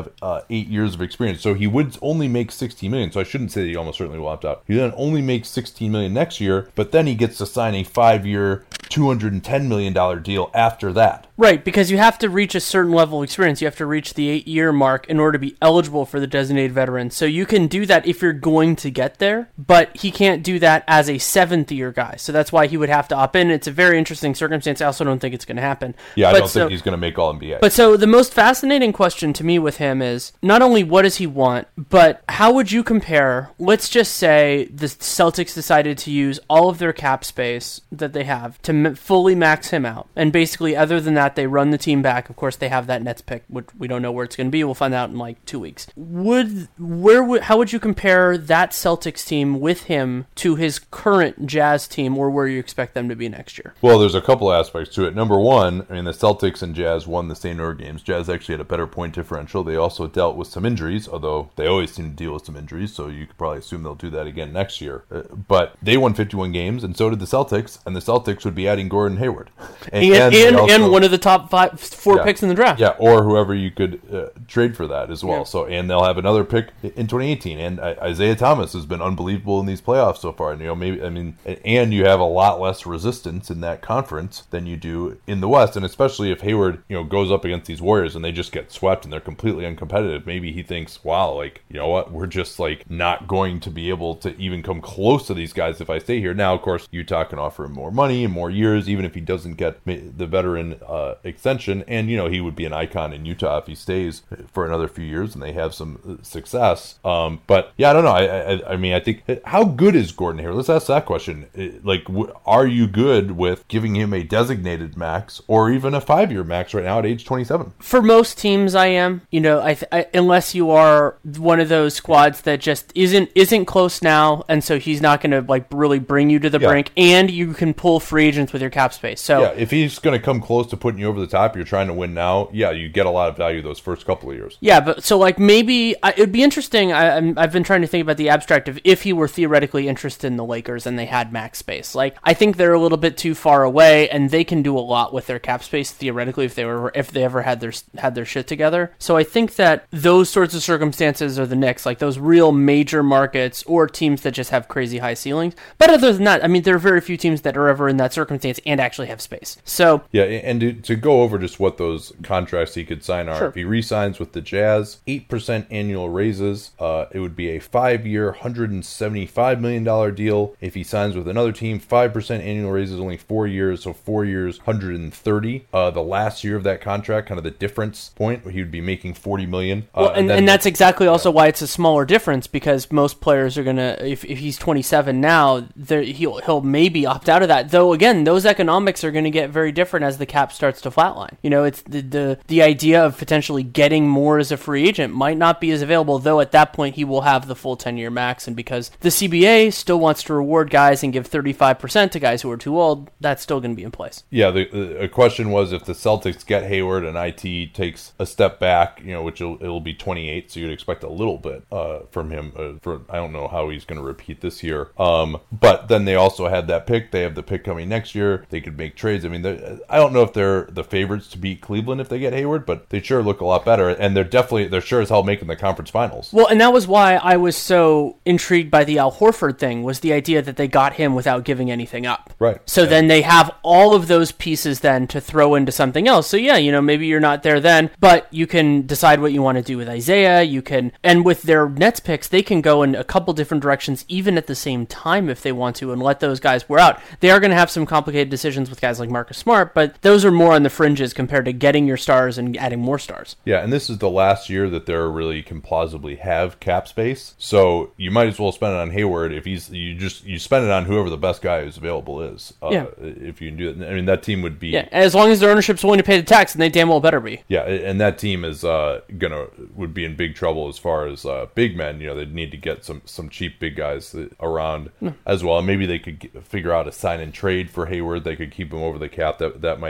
have uh, eight years of experience. So he would only make sixteen million dollars. So I shouldn't say that he almost certainly will opt out. He then only makes sixteen million dollars next year, but then he gets to sign a five-year, two hundred ten million dollars deal after that. Right, because you have to reach a certain level of experience. You have to reach the eight-year mark in order to be eligible for the designated veteran. So you can do that if you're going to get there, but he can't do that as a seventh-year guy. So that's why he would have to opt in. It's a very interesting circumstance. I also don't think it's going to happen. Yeah, I but don't so, think he's going to make All N B A. But so the most fascinating question to me with him is not only what does he want, but how would you compare, let's just say the Celtics decided to use all of their cap space that they have to m- fully max him out. And basically, other than that, they run the team back. Of course, they have that Nets pick, which we don't know where it's going to be. We'll find out in like two weeks. Would where would how would you compare that Celtics team with him to his current Jazz team, or where you expect them to be next year? Well, there's a couple aspects to it. Number one, I mean, the Celtics and Jazz won the same number of games. Jazz actually had a better point differential. They also dealt with some injuries, although they always seem to deal with some injuries, so you could probably assume they'll do that again next year. Uh, but they won fifty-one games, and so did the Celtics, and the Celtics would be adding Gordon Hayward. And, and, and, also, and one of the top five, four yeah, picks in the draft. Yeah, or whoever you could uh, trade for that as well. Yeah. So, and they'll have another pick in twenty eighteen. And uh, Isaiah Thomas has been unbelievable in these playoffs so far. And, you know, maybe I mean, and you have a lot less resistance in that conference than you do in the West. And especially if Hayward, you know, goes up against these Warriors and they just get swept and they're completely uncompetitive, maybe he thinks, wow, like, you know what, we're just like not going to be able to even come close to these guys if I stay here. Now, of course, Utah can offer him more money and more years, even if he doesn't get the veteran uh, extension. And, you know, he would be an icon in Utah if he stays for another few years and they have some success. Um, but yeah, I don't know. I, I, I mean, I think, how good is Gordon Hayward? Let's ask that question. Like, are you good with giving him a designated max or even a five-year max right now at age twenty-seven? For most teams, I am. You know, I, th- I unless you are one of those squads that just isn't isn't close now, and so he's not going to like really bring you to the yeah. brink, and you can pull free agents with your cap space. So yeah, if he's going to come close to putting you over the top, you're trying to win now. Yeah, you get a lot of value those first couple of years. Yeah, but so like maybe I, it'd be interesting. I, I'm, I've been trying to think about the abstract of if he were theoretically interested in the Lakers and they had max space. Like I think they're a little bit too far away, and they can do a lot with their cap space theoretically if they were if they ever had their had their shit together. So I think that those sorts of circumstances are the Knicks, like those real major markets or teams that just have crazy high ceilings. But other than that, I mean, there are very few teams that are ever in that circumstance and actually have space. So yeah, and to, to go over just what those contracts he could sign are, sure. if he re-signs with the Jazz, eight percent annual raises. Uh, it would be a five-year, one hundred seventy-five million dollars deal. If he signs with another team, five percent annual raises, only four years, so four years, one hundred thirty. Uh, the last year of that contract, kind of the difference point, where he would be making forty million dollars. Uh, well, and, and, then, and that's exactly also yeah. why it's a smaller difference, because most players are going to, if, if he's twenty-seven now, he'll he'll maybe opt out of that. Though, again, those economics are going to get very different as the cap starts to flatline. You know, it's the, the, the idea of potentially getting more as a free agent might not be as available, though at that point he will have the full ten-year max, and because the C B A still wants to reward guys and give thirty-five percent to guys who are too old, that's still going to be in place. Yeah, the, the question was if the Celtics get Hayward and I T takes a step back, you know, which it'll, it'll be twenty-eight, so you'd expect a little bit uh, from him. Uh, for I don't know how he's going to repeat this year. Um, but then they also had that pick. They have the pick coming next year. They could make trades. I mean, I don't know if they're the favorites to beat Cleveland if they get Hayward, but they sure look a lot better, and they're definitely, they're sure as hell making the conference finals. Well, and that was why I was so intrigued by the Al Horford thing, was the idea that they got him without giving anything up. Right. So yeah. then they have all of those pieces then to throw into something else. So yeah, you know, maybe you're not there then, but you can decide what you want to do with Isaiah. You can, and with their Nets picks, they can go in a couple different directions even at the same time if they want to, and let those guys wear out. They are going to have some complicated decisions with guys like Marcus Smart, but those are more on the fringes compared to getting your stars and adding more stars. Yeah, and this is the last year that they really can plausibly have cap space, so you might as well spend it on Hayward. If he's, you just you spend it on whoever the best guy who's available is. Uh, yeah. If you can do it, I mean, that team would be. Yeah, as long as their ownership's willing to pay the tax, and they damn well better be. Yeah, and that team is uh, gonna would be in big trouble as far as uh, big men. You know, they'd need to get some some cheap big guys around mm. as well. And maybe they could get, figure out a sign and trade for Hayward. They could keep him over the cap. That that might help him.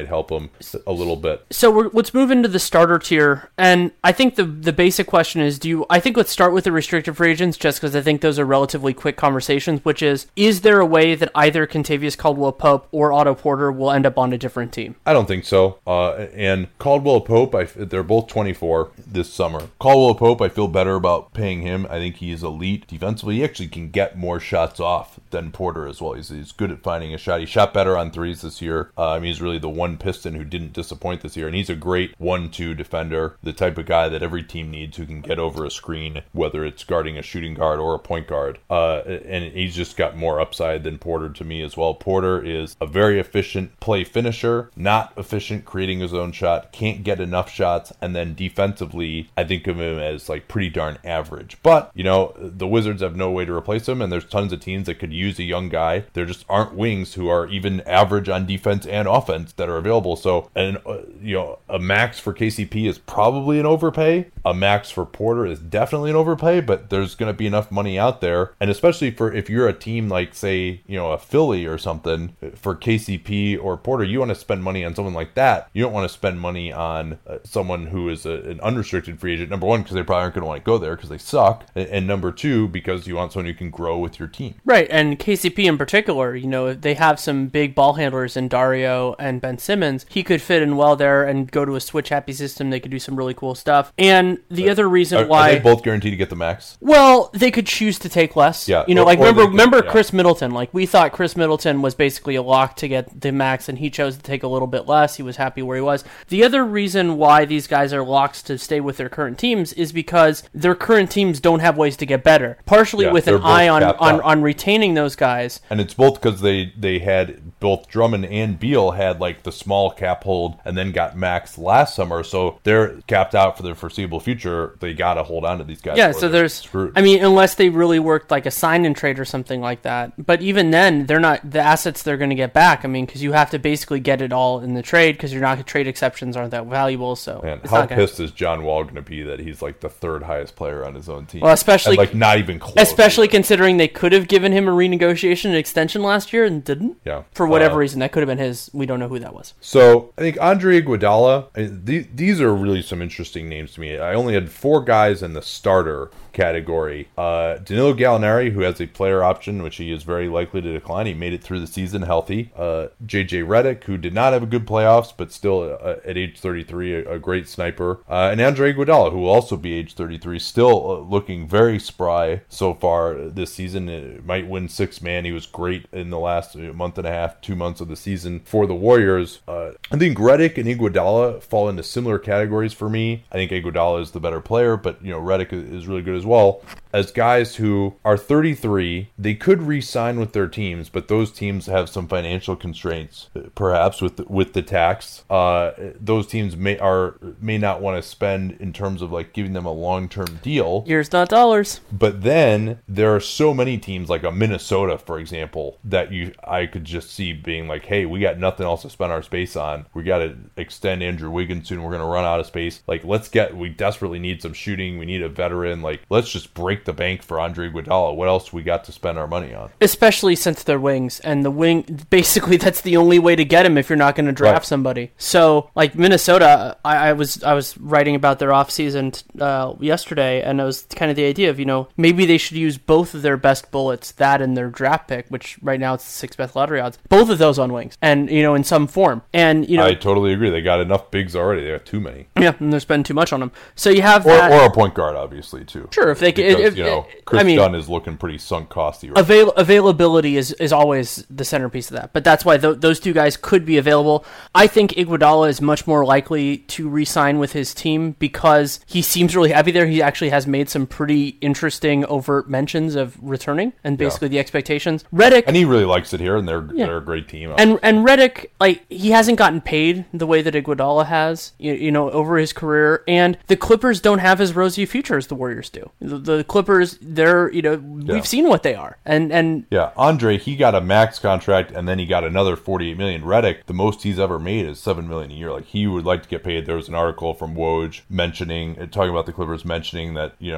him a little bit. So we're, let's move into the starter tier, and I think the the basic question is: Do you? I think let's start with the restricted free agents, just because I think those are relatively quick conversations. Which is: Is there a way that either Kentavious Caldwell-Pope or Otto Porter will end up on a different team? I don't think so. Uh, and Caldwell-Pope, I, they're both twenty-four this summer. Caldwell-Pope, I feel better about paying him. I think he is elite defensively. He actually can get more shots off than Porter as well. He's, he's good at finding a shot. He shot better on threes this year. Uh, I mean, he's really the one Piston who didn't disappoint this year. And he's a great one two defender, the type of guy that every team needs who can get over a screen, whether it's guarding a shooting guard or a point guard. Uh, and he's just got more upside than Porter to me as well. Porter is a very efficient play finisher, not efficient creating his own shot, can't get enough shots, and then defensively, I think of him as like pretty darn average. But, you know, the Wizards have no way to replace him, and there's tons of teams that could use a young guy. There just aren't wings who are even average on defense and offense that are available. So, and uh, you know, a max for K C P is probably an overpay. A max for Porter is definitely an overpay, but there's going to be enough money out there, and especially for if you're a team like, say, you know, a Philly or something, for K C P or Porter, you want to spend money on someone like that. You don't want to spend money on uh, someone who is a, an unrestricted free agent. Number one, because they probably aren't going to want to go there because they suck, and, and number two, because you want someone who can grow with your team. Right, and K C P in particular, you know, they have some big ball handlers in Dario and Ben Simmons. He could fit in well there and go to a switch-happy system. They could do some really cool stuff. And the uh, other reason are, why... Are they both guaranteed to get the max? Well, they could choose to take less. Yeah. You know, or, like, or remember could, remember yeah. Chris Middleton. Like, we thought Chris Middleton was basically a lock to get the max, and he chose to take a little bit less. He was happy where he was. The other reason why these guys are locks to stay with their current teams is because their current teams don't have ways to get better. Partially yeah, with an eye on, on, out. on retaining those guys. And it's both because they, they had, both Drummond and Beal had, like, the small cap hold and then got maxed last summer, so they're capped out for the foreseeable future. They got to hold on to these guys. Yeah, so there's, screwed. I mean, unless they really worked like a sign and trade or something like that. But even then, they're not, the assets they're going to get back, I mean, because you have to basically get it all in the trade, because you're not, trade exceptions aren't that valuable, so. Man, it's how not gonna, pissed is John Wall going to be that he's like the third highest player on his own team? Well, especially, and, like, not even close. Especially considering they could have given him a renegotiation and extension last year and didn't. Yeah. For whatever uh, reason, that could have been his. We don't know who that was. So I think Andre Iguodala. I mean, these, these are really some interesting names to me. I only had four guys in the starter category. Uh, Danilo Gallinari, who has a player option, which he is very likely to decline. He made it through the season healthy. Uh, J J Redick, who did not have a good playoffs, but still uh, at age thirty-three, a, a great sniper. Uh, and Andre Iguodala, who will also be age thirty-three, still uh, looking very spry so far this season. It might win six man. He was great in the last month and a half, two months of the season for the Warriors. Uh, I think Redick and Iguodala fall into similar categories for me. I think Iguodala is the better player, but you know Redick is really good as well. As guys who are thirty-three, they could re-sign with their teams, but those teams have some financial constraints, perhaps with the, with the tax. Uh, those teams may are may not want to spend in terms of like giving them a long-term deal. Years, not dollars. But then there are so many teams, like a Minnesota, for example, that you I could just see being like, hey, we got nothing else to spend our space on. We got to extend Andrew Wiggins soon. We're going to run out of space. Like, let's get, we desperately need some shooting. We need a veteran. Like, let's just break the bank for Andre Iguodala. What else we got to spend our money on? Especially since they're wings, and the wing, basically that's the only way to get him if you're not going to draft right. somebody. So, like Minnesota, I, I was I was writing about their offseason uh, yesterday, and it was kind of the idea of, you know, maybe they should use both of their best bullets, that and their draft pick, which right now it's the sixth best lottery odds, both of those on wings, and, you know, in some form. And, you know, I totally agree. They got enough bigs already. They got too many. Yeah, and they're spending too much on them. So you have or, that. Or a point guard, obviously, too. Sure, if they can. Because, if, you know, if, Chris I mean, Dunn is looking pretty sunk costy right avail- availability is, is always the centerpiece of that. But that's why th- those two guys could be available. I think Iguodala is much more likely to re-sign with his team because he seems really happy there. He actually has made some pretty interesting overt mentions of returning and basically yeah. the expectations. Redick, and he really likes it here, and they're yeah. they're a great team. And and Redick, like, he hasn't gotten paid the way that Iguodala has, you, you know, over his career. And the Clippers don't have as rosy a future as the Warriors do. The, the Clippers, they're, you know, yeah. we've seen what they are. And and yeah, Andre, he got a max contract, and then he got another forty-eight million dollars. Redick, the most he's ever made is seven million dollars a year. Like, he would like to get paid. There was an article from Woj mentioning, talking about the Clippers, mentioning that, you know,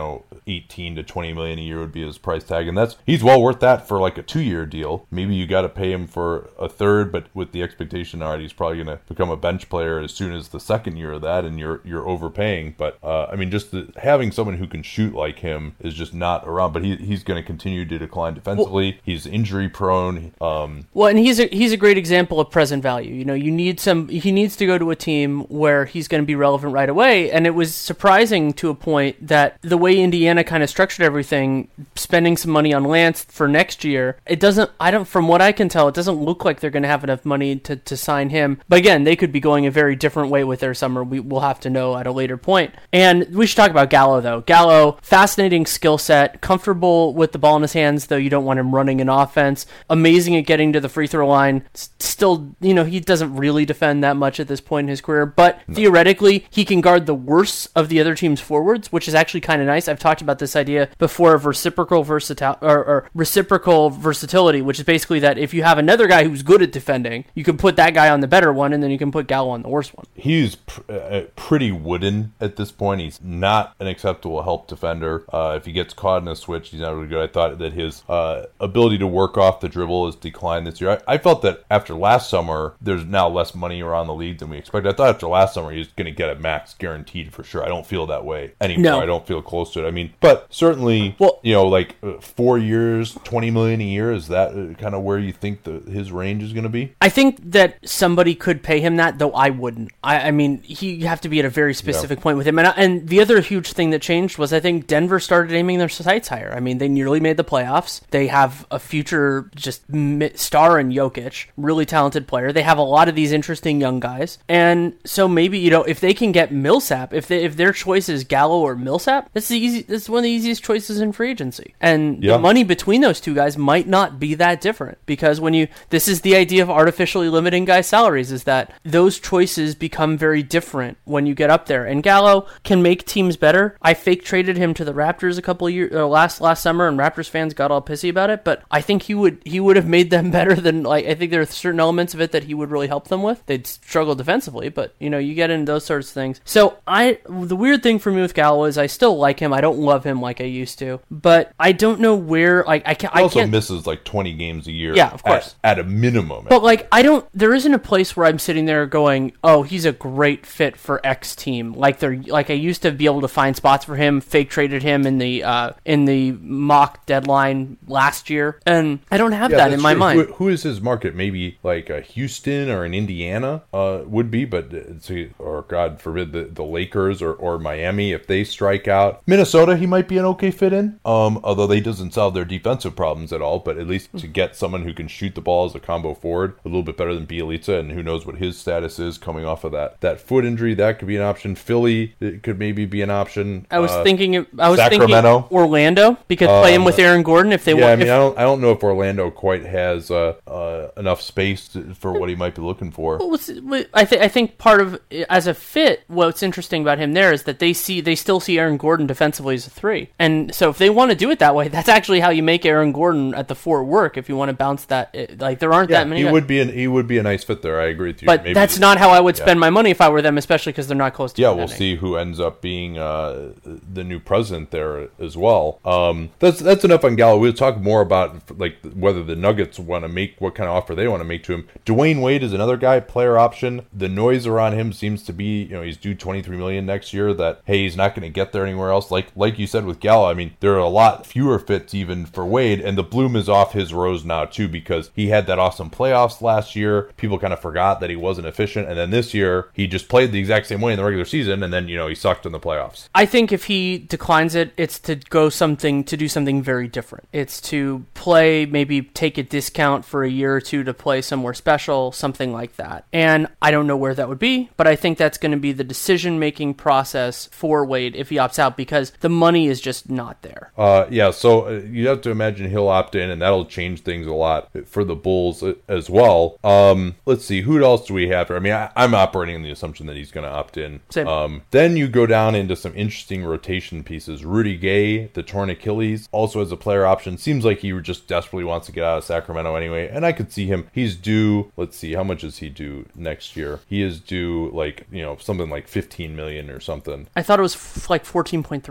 eighteen to twenty million a year would be his price tag, and that's he's well worth that for like a two-year deal. Maybe you got to pay him for a third, but with the expectation, all right, he's probably going to become a bench player as soon as the second year of that, and you're you're overpaying. But uh, I mean, just the, having someone who can shoot like him is just not around. But he he's going to continue to decline defensively. Well, he's injury prone. Um, well, and he's a he's a great example of present value. You know, you need some. He needs to go to a team where he's going to be relevant right away. And it was surprising to a point that the way Indiana kind of structured everything, spending some money on Lance for next year, it doesn't. I don't. From what I can tell, it doesn't look like they're going to have enough money to to sign him. But again, they could be going a very different way with their summer. We will have to know at a later point. And we should talk about Gallo though. Gallo, fascinating skill set, comfortable with the ball in his hands, though you don't want him running an offense. Amazing at getting to the free throw line. Still, you know, he doesn't really defend that much at this point in his career, but no. Theoretically, he can guard the worst of the other team's forwards, which is actually kind of nice. I've talked about this idea before of reciprocal versatil- or, or reciprocal versatility, which is basically that if you have another guy who's good at defending, you can put that guy on the better one, and then you can put Gallo on the worst one. He's pr- uh, pretty wooden at this point. He's not an acceptable help defender. Uh, if he gets caught in a switch, he's not really good. I thought that his uh, ability to work off the dribble has declined this year. I, I felt that after last summer, there's now less money around the league than we expected. I thought after last summer, he was going to get a max guaranteed for sure. I don't feel that way anymore. No. I don't feel close to it. I mean, but certainly, well, you know, like uh, four years, twenty million a year, is that uh, kind of where you think the, his range is going to be? I think that somebody could pay him that, though I wouldn't. I, I mean, he you have to be at a very specific yeah. point with him. And, and the other huge thing that changed was I think Denver started aiming their sights higher. I mean, they nearly made the playoffs. They have a future just star in Jokic, really talented player. They have a lot of these interesting young guys. And so maybe, you know, if they can get Millsap, if they if their choice is Gallo or Millsap, that's the easy that's one of the easiest choices in free agency. And yeah. the money between those two guys might not be that different, because when you this is the idea of artificially limiting guys' salaries, is that those choices become very different when you get up there. And Gallo can make teams better. I fake traded him to the Raptors a couple of years uh, last last summer, and Raptors fans got all pissy about it, but I think he would he would have made them better than, like, I think there are certain elements of it that he would really help them with. They'd struggle defensively, but you know, you get into those sorts of things. So I the weird thing for me with Gallo is I still like him. I don't love him like I used to, but I don't know where like I can't. He also I can't, misses like twenty games a year. Yeah, of course, at, at a minimum. But like I don't. There isn't a place where I'm sitting there going, "Oh, he's a great fit for X team." Like they're like I used to be able to find spots for him. Fake traded him in the uh, in the mock deadline last year, and I don't have yeah, that in my true. mind. Who, who is his market? Maybe like a Houston or an Indiana uh, would be, but it's, or God forbid the, the Lakers or, or Miami if they strike out. Minnesota, he might be an okay fit in, um, although they doesn't solve their defensive problems at all. But at least to get someone who can shoot the ball as a combo forward, a little bit better than Bielitsa, and who knows what his status is coming off of that that foot injury, that could be an option. Philly, it could maybe be an option. I was uh, thinking, I was Sacramento. thinking Orlando, because um, play him with Aaron Gordon if they yeah, want. I mean, if, I don't, I don't know if Orlando quite has uh, uh, enough space to, for what he might be looking for. Well, I think I think part of as a fit, what's interesting about him there is that they see they still see Aaron Gordon defensively as a three, and so if they want to do it that way, that's actually how you make Aaron Gordon at the four work. If you want to bounce that, like there aren't yeah, that many. He guys. would be an he would be a nice fit there. I agree with you. But Maybe that's not how I would spend yeah. my money if I were them, especially because they're not close to. Yeah, we'll see who ends up being uh, the new president there as well. Um, that's that's enough on Gallo. We'll talk more about like whether the Nuggets want to make what kind of offer they want to make to him. Dwayne Wade is another guy, player option. The noise around him seems to be, you know, he's due twenty-three million dollars next year. That hey, he's not going to get there anywhere else. Like like you said with Gallo, I mean, there are a lot fewer fits even for Wade, and the bloom is off his rose now too, because he had that awesome playoffs last year. People kind of forgot that he wasn't efficient, and then this year he just played the exact same way in the regular season, and then you know he sucked in the playoffs. I think if he declines it, it's to go something to do something very different. It's to play, maybe take a discount for a year or two to play somewhere special, something like that. And I don't know where that would be, but I think that's going to be the decision-making process for Wade if he opts out, because the money is just not there. Uh, yeah, so uh, you have to imagine he'll opt in, and that'll change things a lot for the Bulls as well. Um, let's see, who else do we have here? I mean, I, I'm operating on the assumption that he's going to opt in. Same. Um, then you go down into some interesting rotation pieces. Rudy Gay, the torn Achilles, also as a player option. Seems like he just desperately wants to get out of Sacramento anyway, and I could see him. He's due, let's see, how much is he due next year? He is due, like, you know, something like fifteen million dollars or something. I thought it was f- like fourteen point three. That's what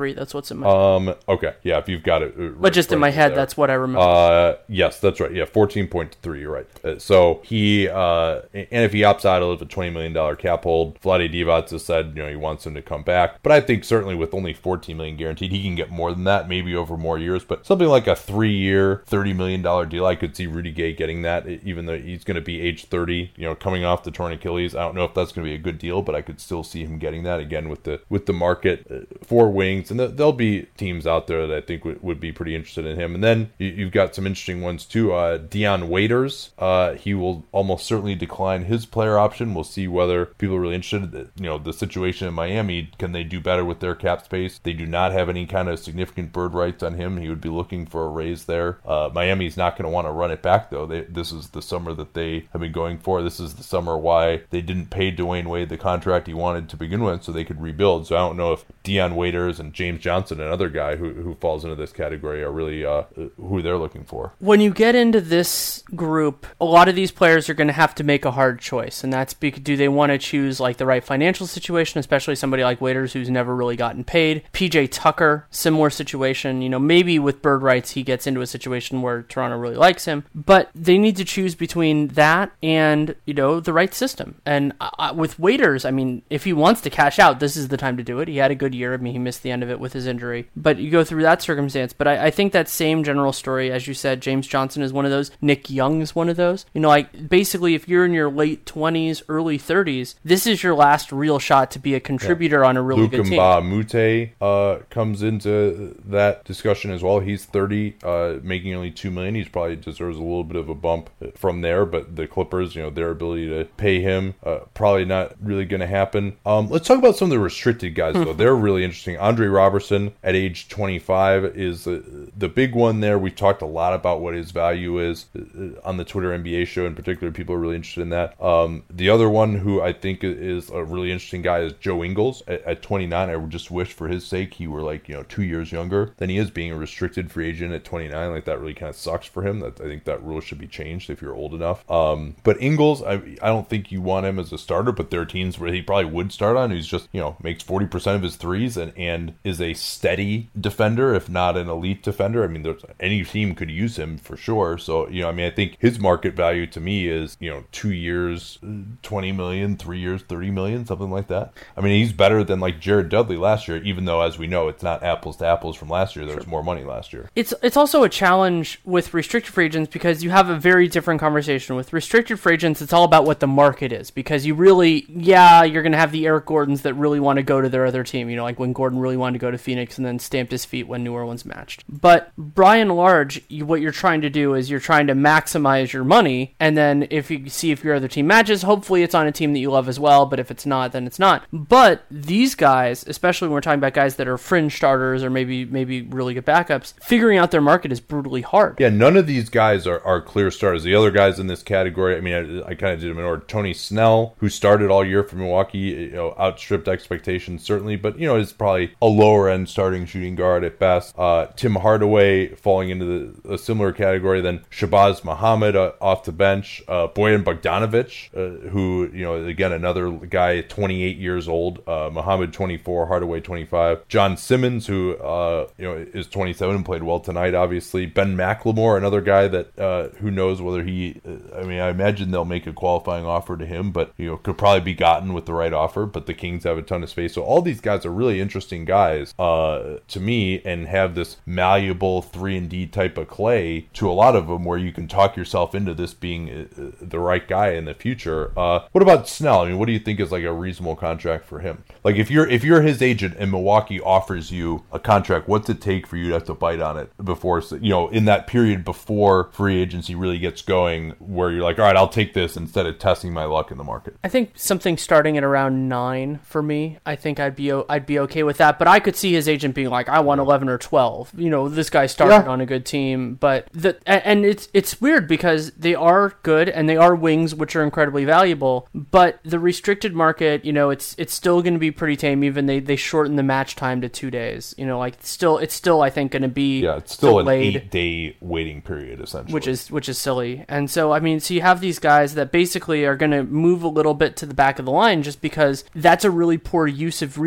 notes in my head. Um, okay, yeah, if you've got it. Right, but just right in my head, there. that's what I remember. Uh, yes, that's right. Yeah, fourteen point three, you're right. Uh, so he, uh, and if he opts out of a twenty million dollars cap hold, Vlade Divac has said, you know, he wants him to come back. But I think certainly with only fourteen million dollars guaranteed, he can get more than that, maybe over more years. But something like a three-year, thirty million dollars deal, I could see Rudy Gay getting that, even though he's going to be age thirty, you know, coming off the torn Achilles. I don't know if that's going to be a good deal, but I could still see him getting that again with the with the market uh, for wings. And th- there'll be teams out there that I think w- would be pretty interested in him. And then you, you've got some interesting ones too. Uh, Dion Waiters, uh, he will almost certainly decline his player option. We'll see whether people are really interested. You know, the situation in Miami, can they do better with their cap space? They do not have any kind of significant bird rights on him. He would be looking for a raise there. Uh, Miami's not going to want to run it back though. They, this is the summer that they have been going for. This is the summer why they didn't pay Dwayne Wade the contract he wanted to begin with so they could rebuild. So I don't know if Dion Waiters and James Johnson, another guy who, who falls into this category, are really uh, who they're looking for. When you get into this group, a lot of these players are going to have to make a hard choice, and that's because do they want to choose like the right financial situation, especially somebody like Waiters who's never really gotten paid. P J Tucker, similar situation. You know, maybe with bird rights he gets into a situation where Toronto really likes him, but they need to choose between that and, you know, the right system. And uh, with Waiters, I mean, if he wants to cash out, this is the time to do it. He had a good year. I mean, he missed the end of it with his injury, but you go through that circumstance. But I, I think that same general story, as you said, James Johnson is one of those. Nick Young is one of those. You know, like basically if you're in your late twenties, early thirties, this is your last real shot to be a contributor yeah. on a really Luke good team. Mute uh, comes into that discussion as well. He's thirty, uh, making only two million dollars. He's probably deserves a little bit of a bump from there, but the Clippers, you know, their ability to pay him, uh, probably not really going to happen. Um, let's talk about some of the restricted guys, though. They're really interesting. Andre Robertson at age twenty-five is uh, the big one there. We've talked a lot about what his value is uh, on the Twitter N B A show in particular. People are really interested in that. Um, the other one who I think is a really interesting guy is Joe Ingles at, at twenty-nine. I would just wish for his sake he were like, you know, two years younger than he is, being a restricted free agent at twenty-nine. Like, that really kind of sucks for him. That I think that rule should be changed if you're old enough. Um, but Ingles, I, I don't think you want him as a starter, but there are teams where he probably would start on. He's just, you know, makes forty percent of his threes and, and is a steady defender, if not an elite defender. I mean, there's, any team could use him for sure. So, you know, I mean, I think his market value to me is, you know, two years, twenty million, three years, thirty million, something like that. I mean, he's better than like Jared Dudley last year, even though, as we know, it's not apples to apples from last year. There was sure. more money last year. It's it's also a challenge with restricted free agents because you have a very different conversation. With restricted free agents, it's all about what the market is, because you really, yeah, you're going to have the Eric Gordons that really want to go to their other team, you know, like when Gordon really wanted to go to Phoenix and then stamped his feet when New Orleans matched. But by and large, you, what you're trying to do is you're trying to maximize your money, and then if you see if your other team matches, hopefully it's on a team that you love as well, but if it's not, then it's not. But these guys, especially when we're talking about guys that are fringe starters or maybe maybe really good backups, figuring out their market is brutally hard. Yeah, none of these guys are, are clear starters. The other guys in this category, I mean, I, I kind of did them in order. Tony Snell, who started all year for Milwaukee, you know, outstripped expectations certainly, but, you know, is probably a lower end starting shooting guard at best. Uh, Tim Hardaway falling into the, a similar category. Then Shabazz Muhammad uh, off the bench. Uh, Bojan Bogdanovic, uh, who, you know, again, another guy, twenty-eight years old. Uh, Muhammad, twenty-four. Hardaway, twenty-five. John Simmons, who, uh, you know, is twenty-seven and played well tonight, obviously. Ben McLemore, another guy that, uh, who knows whether he, uh, I mean, I imagine they'll make a qualifying offer to him, but, you know, could probably be gotten with the right offer, but the Kings have a ton of space. So all these guys are really interesting guys, uh, to me, and have this malleable three and D type of clay to a lot of them where you can talk yourself into this being uh, the right guy in the future. Uh, what about Snell? I mean, what do you think is like a reasonable contract for him? Like, if you're if you're his agent and Milwaukee offers you a contract, what's it take for you to have to bite on it before, you know, in that period before free agency really gets going, where you're like, all right, I'll take this instead of testing my luck in the market? I think something starting at around nine for me. I think I'd be I'd be okay with that, but I could see his agent being like, I want eleven or twelve. You know, this guy started yeah. on a good team, but the and it's it's weird because they are good and they are wings, which are incredibly valuable, but the restricted market, you know, it's it's still going to be pretty tame. Even they they shorten the match time to two days. You know, like still it's still I think going to be yeah, it's still delayed, an eight day waiting period essentially, which is which is silly. And so I mean, so you have these guys that basically are going to move a little bit to the back of the line just because that's a really poor use of resources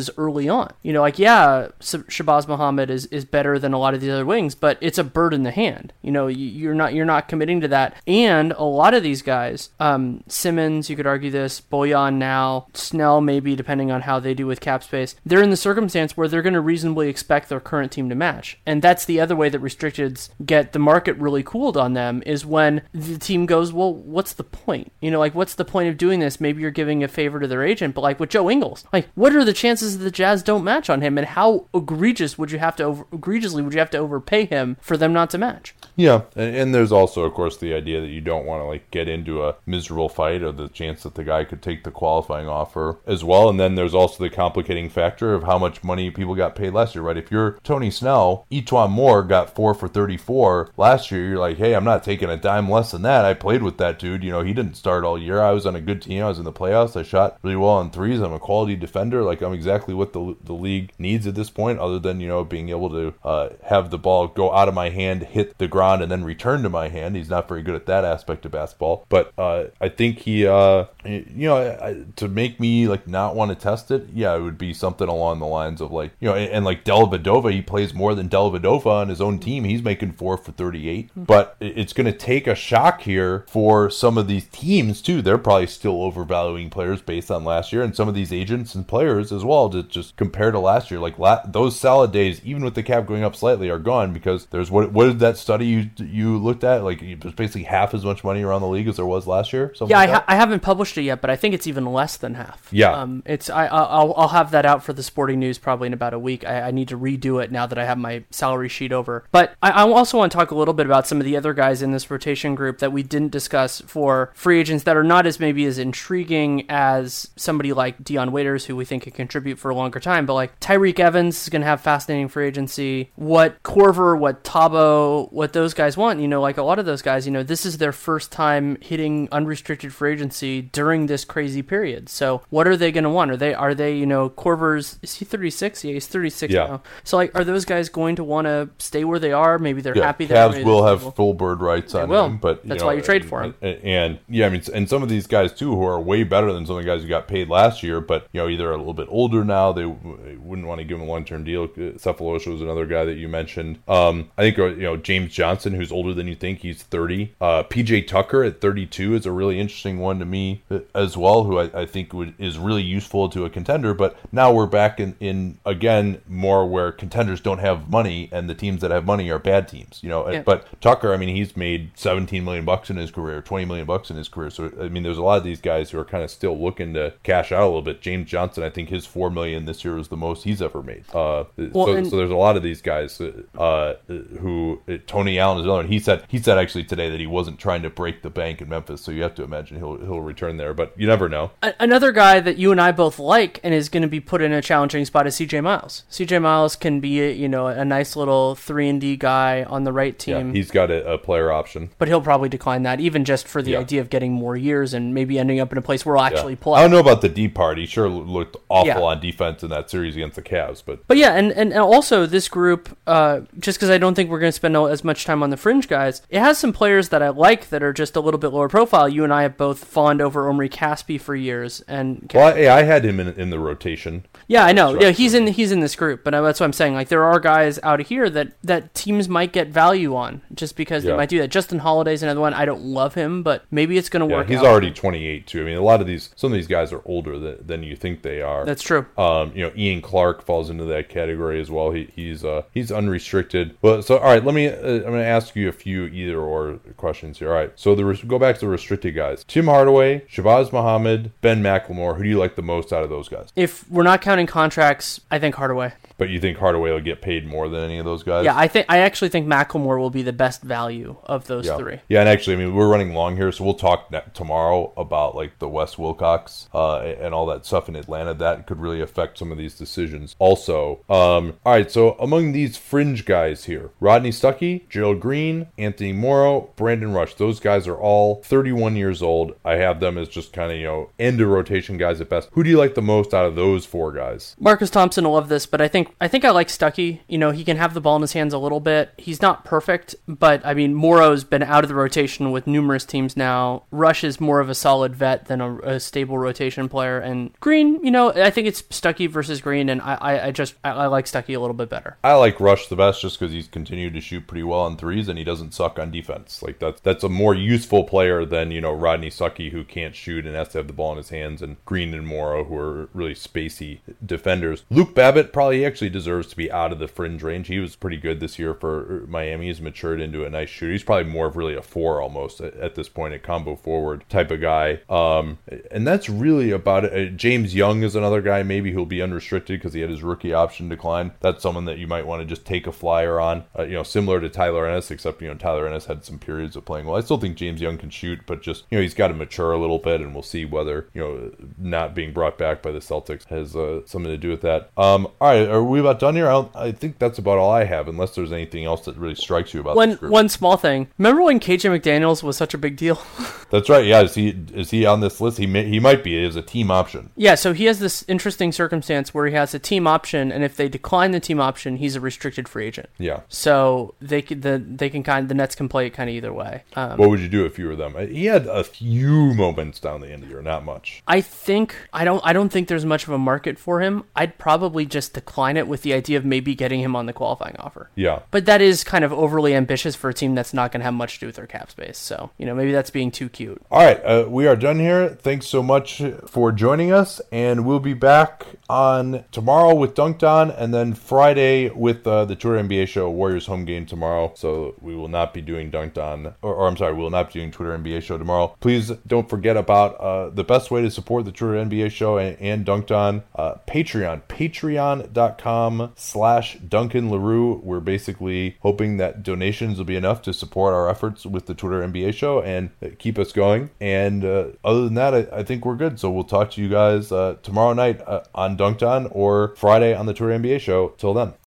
changes early on. You know, like, yeah, Shabazz Muhammad is, is better than a lot of the other wings, but it's a bird in the hand. You know, you're not you're not committing to that. And a lot of these guys, um, Simmons, you could argue this, Bojan now, Snell maybe, depending on how they do with cap space, they're in the circumstance where they're going to reasonably expect their current team to match. And that's the other way that restricteds get the market really cooled on them, is when the team goes, well, what's the point? You know, like, what's the point of doing this? Maybe you're giving a favor to their agent, but like with Joe Ingles, like, what are the chances that the Jazz don't match on him, and how egregious would you have to over, egregiously would you have to overpay him for them not to match? Yeah, and, and there's also, of course, the idea that you don't want to like get into a miserable fight, or the chance that the guy could take the qualifying offer as well. And then there's also the complicating factor of how much money people got paid last year, right? If you're Tony Snell, Etuan Moore got four for thirty-four last year. You're like, hey, I'm not taking a dime less than that. I played with that dude. You know, he didn't start all year. I was on a good team. I was in the playoffs. I shot really well on threes. I'm a quality defender. Like, I'm exactly what the the league needs at this point, other than, you know, being able to uh, have the ball go out of my hand, hit the ground, and then return to my hand. He's not very good at that aspect of basketball. But uh, I think he, uh, you know, I, to make me like not want to test it, yeah, it would be something along the lines of like, you know, and, and like Dellavedova, he plays more than Dellavedova on his own team. He's making four for thirty-eight. Mm-hmm. But it's going to take a shock here for some of these teams too. They're probably still overvaluing players based on last year, and some of these agents and players as well, to just compare to last year. Like la- those salad days, even with the cap going up slightly, are gone, because there's what what did that study you you looked at? Like, there's basically half as much money around the league as there was last year. Yeah, like I, ha- I haven't published it yet, but I think it's even less than half. Yeah, um, it's I I'll I'll have that out for the Sporting News probably in about a week. I, I need to redo it now that I have my salary sheet over. But I, I also want to talk a little bit about some of the other guys in this rotation group that we didn't discuss for free agents that are not as maybe as intriguing as somebody like Dion Waiters, who we think can contribute for a longer time. But like Tyreek Evans is going to have fascinating free agency. What Korver, what Tabo, what those guys want, you know, like a lot of those guys, you know, this is their first time hitting unrestricted free agency during this crazy period. So what are they going to want? Are they, are they, you know, Korver's, is he thirty-six? Yeah, he's thirty-six yeah. now. So like, are those guys going to want to stay where they are? Maybe they're yeah, happy. Cavs will have stable. full bird rights they on will. him, but that's know, why you trade for and, him. And, and yeah, I mean, and some of these guys too, who are way better than some of the guys who got paid last year, but you know, either a little bit older now, they w- wouldn't want to give him a long-term deal. Cephalosha was another guy that you mentioned. Um, I think, you know, James Johnson, who's older than you think, he's thirty. Uh, P J Tucker at thirty-two is a really interesting one to me as well, who I, I think would, is really useful to a contender. But now we're back in, in, again, more where contenders don't have money, and the teams that have money are bad teams, you know. Yeah. But Tucker, I mean, he's made seventeen million bucks in his career, twenty million bucks in his career. So, I mean, there's a lot of these guys who are kind of still looking to cash out a little bit. James Johnson, I think his four million this year is the most he's ever made. Uh, well, so, and- so there's a lot of these guys uh, who, uh, Tony Allen is another one. He said, he said actually today that he wasn't trying to break the bank in Memphis. So you have to imagine he'll, he'll return there, but you never know. Another guy that you and I both like and is going to be put in a challenging spot is C J Miles. C J Miles can be, you know, a nice little three and D guy on the right team. Yeah, he's got a, a player option, but he'll probably decline that, even just for the yeah. idea of getting more years and maybe ending up in a place where he'll actually yeah. play. I don't know about the D part. He sure looked awful yeah. on defense in that series against the Cavs, but but yeah, and and also this group, uh, just because I don't think we're going to spend as much time on the fringe guys, it has some players that I like that are just a little bit lower profile. You and I have both fawned over Omri Caspi for years, and well, I, I had him in in the rotation. Yeah, I know. Yeah, he's in he's in this group, but that's what I'm saying. Like, there are guys out here that, that teams might get value on just because yeah. they might do that. Justin Holiday's another one. I don't love him, but maybe it's going to yeah, work. He's out. already twenty-eight too. I mean, a lot of these, some of these guys are older than, than you think they are. That's true. Um, you know, Ian Clark falls into that category as well. He he's uh he's unrestricted. But so all right, let me. Uh, I'm going to ask you a few either or questions here. All right, so the go back to the restricted guys: Tim Hardaway, Shabazz Muhammad, Ben McLemore. Who do you like the most out of those guys? If we're not counting contracts, I think Hardaway. But you think Hardaway will get paid more than any of those guys? Yeah, I think I actually think McLemore will be the best value of those yeah. three. Yeah, and actually, I mean, we're running long here, so we'll talk ne- tomorrow about like the Wes Wilcox uh, and all that stuff in Atlanta. That could really affect some of these decisions. Also, um, all right, so among these fringe guys here, Rodney Stuckey, Gerald Green, Anthony Morrow, Brandon Rush. Those guys are all thirty-one years old. I have them as just kind of, you know, end of rotation guys at best. Who do you like the most out of those four guys? Marcus Thompson will love this, but I think think I think I like Stuckey. You know, he can have the ball in his hands a little bit. He's not perfect, but I mean, Morrow's been out of the rotation with numerous teams now. Rush is more of a solid vet than a, a stable rotation player. And Green, you know, I think it's Stuckey versus Green, and I, I, I just I, I like Stuckey a little bit better. I like Rush the best just because he's continued to shoot pretty well on threes, and he doesn't suck on defense. Like that's that's a more useful player than, you know, Rodney Stuckey, who can't shoot and has to have the ball in his hands, and Green and Morrow, who are really spacey defenders. Luke Babbitt probably actually deserves to be out of the fringe range. He was pretty good this year for Miami. He's matured into a nice shooter. He's probably more of really a four almost at, at this point, a combo forward type of guy. Um, and that's really about it. Uh, James Young is another guy. Maybe he'll be unrestricted because he had his rookie option decline. That's someone that you might want to just take a flyer on. Uh, you know, similar to Tyler Ennis, except, you know, Tyler Ennis had some periods of playing well. I still think James Young can shoot, but just, you know, he's got to mature a little bit, and we'll see whether, you know, not being brought back by the Celtics has uh, something to do with that. Um, all right, are we about done here? I, don't, I think that's about all I have, unless there's anything else that really strikes you about one, this group. One small thing. Remember when K J McDaniels was such a big deal? That's right. Yeah, is he is he on this list? He may, he might be. It is a team option. Yeah, so he has this interesting circumstance where he has a team option, and if they decline the team option, he's a restricted free agent. Yeah. So they could the they can kind the Nets can play it kind of either way. Um, what would you do if you were them? He had a few moments down the end of the year, not much. I think I don't I don't think there's much of a market for him. I'd probably just decline it with the idea of maybe getting him on the qualifying offer. Yeah. But that is kind of overly ambitious for a team that's not going to have much to do with their cap space. So, you know, maybe that's being too cute. All right, uh, we are done here. Thanks so much for joining us, and we'll be back on tomorrow with Dunked On, and then Friday with uh, the Twitter N B A show, Warriors home game tomorrow. So we will not be doing Dunked On, or, or I'm sorry, we will not be doing Twitter N B A show tomorrow. Please don't forget about uh, the best way to support the Twitter N B A show and, and Dunked On, uh, Patreon, patreon.com slash Duncan LaRue. We're basically hoping that donations will be enough to support our efforts with the Twitter N B A show and keep us going. And uh, other than that, I, I think we're good. So we'll talk to you guys uh, tomorrow night uh, on Dunked On, or Friday on the Twitter N B A show. Till then.